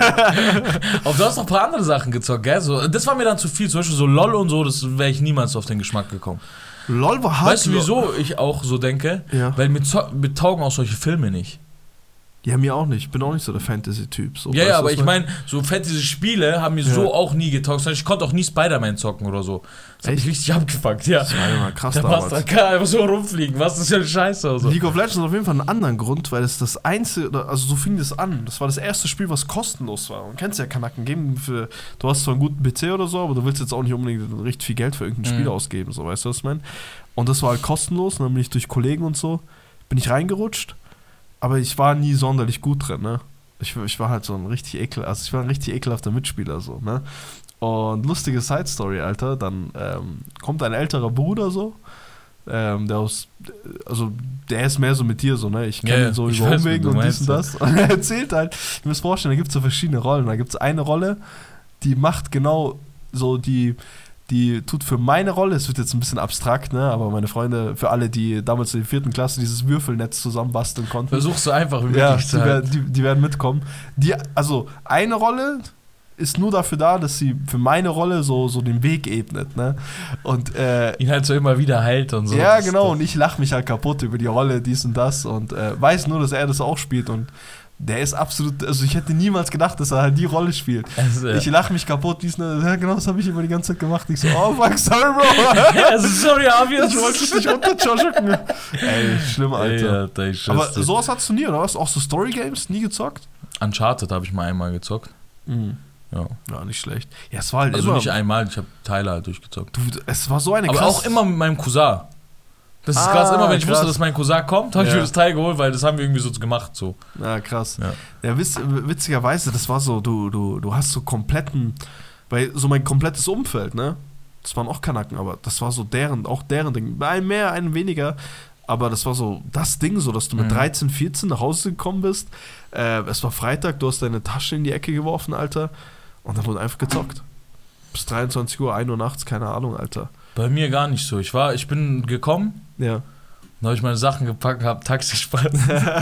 S1: Aber du hast noch ein paar andere Sachen gezockt, gell? So, das war mir dann zu viel. Zum Beispiel so LOL und so, das wäre ich niemals auf den Geschmack gekommen.
S2: LOL war hart.
S1: Weißt du, wieso ich auch so denke?
S2: Ja.
S1: Weil mir, zo- mir taugen auch solche Filme nicht.
S2: Ja, mir auch nicht. Ich bin auch nicht so der Fantasy-Typ. So,
S1: Ja,
S2: weißt
S1: ja,
S2: du,
S1: aber
S2: was
S1: ich meine, so Fantasy-Spiele haben mir
S2: Ja.
S1: so auch nie getaugt. Zum Beispiel, Ich konnte auch nie Spider-Man zocken oder so. Das hat mich
S2: Echt?
S1: richtig abgefuckt, ja.
S2: Das war ja mal krass
S1: Da passt, da
S2: damals.
S1: kann einfach so rumfliegen. Was ist das für eine Scheiße? oder So.
S2: League of Legends hat auf jeden Fall einen anderen Grund, weil es das einzige, oder- also so fing das an. Das war das erste Spiel, was kostenlos war. Und kennst ja Kanaken geben für, du hast zwar einen guten P C oder so, aber du willst jetzt auch nicht unbedingt richtig viel Geld für irgendein Spiel
S1: Mhm.
S2: ausgeben, so, weißt du, was ich meine? Und das war halt kostenlos, und dann bin ich durch Kollegen und so, bin ich reingerutscht, aber ich war nie sonderlich gut drin, ne? Ich, ich war halt so ein richtig ekel, also ich war ein richtig ekelhafter Mitspieler, so, ne? Und lustige Side-Story, Alter, dann ähm, kommt ein älterer Bruder so, ähm, der aus, also der ist mehr so mit dir so, ne? Ich kenne
S1: Ja,
S2: ihn so
S1: ich
S2: über
S1: weiß,
S2: Umwegen
S1: wie du
S2: und dies und
S1: meinst,
S2: das. Und er erzählt halt, ich muss vorstellen, da gibt es so verschiedene Rollen. Da gibt es eine Rolle, die macht genau so die, die tut für meine Rolle, es wird jetzt ein bisschen abstrakt, ne? Aber meine Freunde, für alle, die damals in der vierten Klasse dieses Würfelnetz zusammenbasteln konnten.
S1: Versuchst du einfach wie
S2: Ja,
S1: möglich
S2: die
S1: zu halten.
S2: werden, die, die werden mitkommen. Die, also eine Rolle ist nur dafür da, dass sie für meine Rolle so, so den Weg ebnet, ne? Und äh,
S1: Ihn halt so immer wieder heilt und so.
S2: ja,
S1: Das ist
S2: genau,
S1: doch-
S2: und ich lache mich halt kaputt über die Rolle, dies und das und äh, weiß nur, dass er das auch spielt und der ist absolut, also ich hätte niemals gedacht, dass er halt die Rolle spielt.
S1: Also, ja.
S2: Ich lache mich kaputt, dies und das, ja genau, das habe ich immer die ganze Zeit gemacht. Ich so, oh fuck, sorry, Bro.
S1: also, sorry, Avias.
S2: Ich wollte dich nicht runterschocken. Ey, schlimm, Alter.
S1: Ey, Alter, ich
S2: Aber
S1: schwör's dir.
S2: sowas hattest du nie, oder was? Auch so Story-Games? Nie gezockt?
S1: Uncharted habe ich mal einmal gezockt.
S2: Mhm.
S1: Ja.
S2: Ja, nicht schlecht. Ja, es war halt
S1: Also
S2: immer,
S1: nicht einmal, ich habe Teile halt durchgezockt.
S2: du, es war so eine
S1: Aber
S2: krass-
S1: auch immer mit meinem Cousin. Das ist
S2: Ah,
S1: krass, immer wenn ich
S2: krass.
S1: wusste, dass mein Cousin kommt, habe ich
S2: Ja.
S1: mir das Teil geholt, weil das haben wir irgendwie so gemacht. So.
S2: Ja, krass.
S1: Ja.
S2: Ja, witz, witzigerweise, das war so, du, du, du hast so kompletten, weil so mein komplettes Umfeld, ne? Das waren auch Kanaken, aber das war so deren, auch deren Ding. Ein mehr, ein weniger. aber das war so das Ding, so dass du mit
S1: Mhm.
S2: dreizehn, vierzehn nach Hause gekommen bist. Äh, es war Freitag, du hast deine Tasche in die Ecke geworfen, Alter. Und dann wurde einfach gezockt. Bis dreiundzwanzig Uhr, ein Uhr nachts, keine Ahnung, Alter.
S1: Bei mir gar nicht so. Ich war, ich bin gekommen,
S2: Ja.
S1: dann habe ich meine Sachen gepackt, habe Taxi gespannt.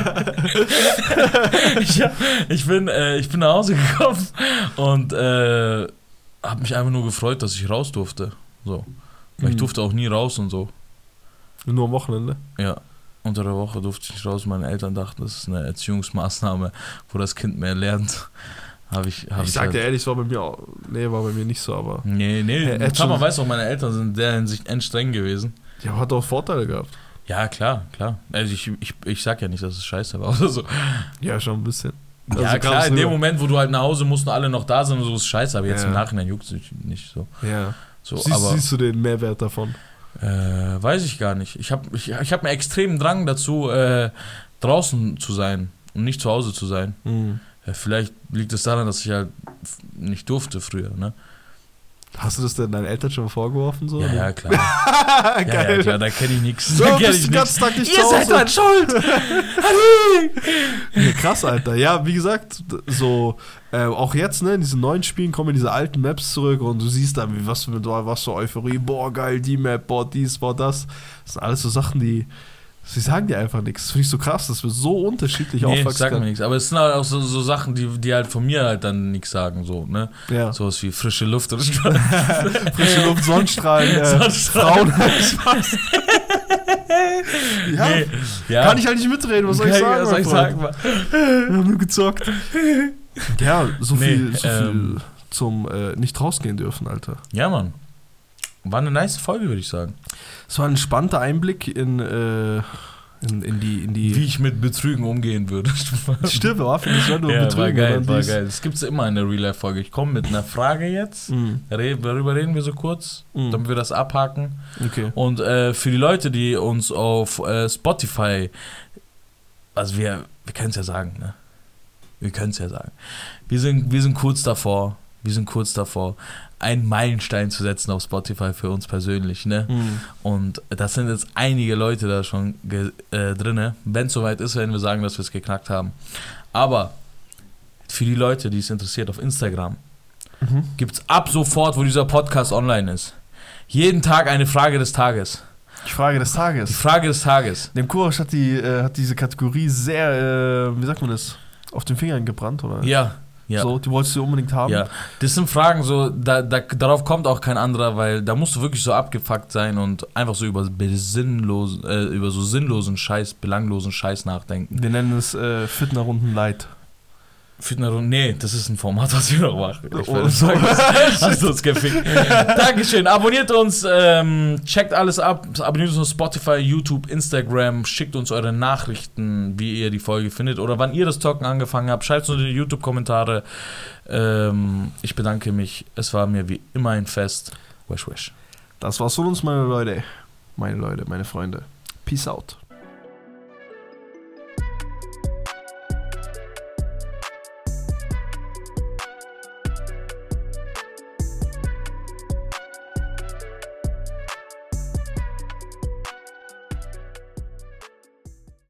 S1: ich, hab- ich, bin, äh, ich bin nach Hause gekommen und äh, habe mich einfach nur gefreut, dass ich raus durfte. So. Weil ich
S2: Mhm.
S1: durfte auch nie raus und so.
S2: Nur am Wochenende.
S1: Ja. Unter der Woche durfte ich nicht raus. Meine Eltern dachten, das ist eine Erziehungsmaßnahme, wo das Kind mehr lernt. Habe ich, hab
S2: Ich
S1: ich
S2: sag
S1: halt-
S2: dir ehrlich, es war bei mir auch, nee, war bei mir nicht so, aber
S1: Nee, nee,
S2: Hey,
S1: hey, man
S2: schon-
S1: weiß auch, meine Eltern sind in der Hinsicht end streng gewesen.
S2: ja, hat auch Vorteile gehabt.
S1: Ja, klar, klar. Also ich, ich, ich sag ja nicht, dass es scheiße war oder so.
S2: Ja, schon ein bisschen.
S1: Ja,
S2: Also
S1: klar,
S2: kam's
S1: in dem
S2: rüber.
S1: Moment, wo du halt nach Hause musst und alle noch da sind und so, ist scheiße, aber jetzt
S2: Ja.
S1: im Nachhinein juckt es mich nicht so.
S2: Ja.
S1: so
S2: siehst,
S1: aber
S2: siehst du den Mehrwert davon?
S1: äh, weiß ich gar nicht. Ich habe ich, ich hab einen extremen Drang dazu, äh, draußen zu sein und nicht zu Hause zu sein.
S2: Mhm.
S1: Ja, vielleicht liegt es daran, dass ich halt f- nicht durfte früher, ne?
S2: Hast du das denn deinen Eltern schon vorgeworfen? So?
S1: Ja, ja, klar. Ja, ja,
S2: Geil.
S1: klar, da kenne ich nichts.
S2: So,
S1: Da kenn
S2: bist
S1: ich
S2: du den
S1: nix.
S2: ganzen Tag nicht
S1: Ihr
S2: zu
S1: seid
S2: Hause.
S1: dran schuld!
S2: Ja, krass, Alter. Ja, wie gesagt, so äh, auch jetzt, ne, in diesen neuen Spielen kommen diese alten Maps zurück und du siehst dann, wie, was, für, was für Euphorie, boah, geil, die Map, boah, dies, boah, das. Das sind alles so Sachen, die, sie sagen dir einfach nichts. Das finde ich so krass, dass wir so unterschiedlich
S1: Nee,
S2: aufwachsen
S1: sag mir
S2: können.
S1: nichts. Aber es sind halt auch so, so Sachen, die, die halt von mir halt dann nichts sagen, so, ne?
S2: Ja.
S1: Sowas wie frische Luft oder
S2: Frische Luft, Sonnenstrahlen, äh,
S1: Sonnenstrahlen.
S2: Frauen. ja,
S1: Nee, ja.
S2: kann ich halt nicht mitreden, was soll ich
S1: Kann
S2: sagen?
S1: Was soll ich
S2: mein
S1: sagen?
S2: Freund?
S1: Mann?
S2: Wir haben nur gezockt. Ja, so
S1: Nee,
S2: viel, so viel
S1: ähm,
S2: zum äh, nicht rausgehen dürfen, Alter.
S1: Ja, Mann. War eine nice Folge, würde ich sagen.
S2: Es war ein spannender Einblick in, äh, in, in die... In die
S1: Wie ich mit Betrügen umgehen würde.
S2: Stimmt, war für mich nur
S1: Ja, war
S2: betrügen.
S1: geil,
S2: oder
S1: war
S2: dies.
S1: geil. Das gibt es immer in der Real-Life-Folge. Ich komme mit einer Frage jetzt.
S2: Mhm.
S1: Re- Darüber reden wir so kurz,
S2: Mhm.
S1: damit wir das abhaken.
S2: Okay.
S1: Und äh, für die Leute, die uns auf äh, Spotify, also wir, wir können es ja sagen, ne? Wir können es ja sagen. Wir sind, wir sind kurz davor, wir sind kurz davor, einen Meilenstein zu setzen auf Spotify für uns persönlich, ne?
S2: Mhm.
S1: Und das sind jetzt einige Leute da schon ge- äh, drinne. Wenn es soweit ist, werden wir sagen, dass wir es geknackt haben. Aber für die Leute, die es interessiert, auf Instagram
S2: Mhm.
S1: gibt es ab sofort, wo dieser Podcast online ist, jeden Tag eine Frage des Tages.
S2: Die Frage des
S1: Die
S2: Tages.
S1: Frage des Tages.
S2: Dem Kurasch hat, die, äh, hat diese Kategorie sehr, äh, wie sagt man das, auf den Fingern gebrannt, oder?
S1: Ja, ja.
S2: So, die wolltest du unbedingt haben?
S1: Ja, das sind Fragen so, da, da, darauf kommt auch kein anderer, weil da musst du wirklich so abgefuckt sein und einfach so über, sinnlosen, äh, über so sinnlosen Scheiß, belanglosen Scheiß nachdenken.
S2: Wir nennen es äh, Fitnerrunden Light.
S1: Fitnerrunde, nee, das ist ein Format, was wir noch machen. Ich
S2: Oh,
S1: werde sagen, das hast du uns gefickt. Dankeschön, abonniert uns, ähm, checkt alles ab, abonniert uns auf Spotify, YouTube, Instagram, schickt uns eure Nachrichten, wie ihr die Folge findet oder wann ihr das Talken angefangen habt, schreibt es uns in die YouTube-Kommentare. Ähm, ich bedanke mich, es war mir wie immer ein Fest. Wesh, wesh.
S2: Das war's von uns, meine Leute. Meine Leute, meine Freunde. Peace out.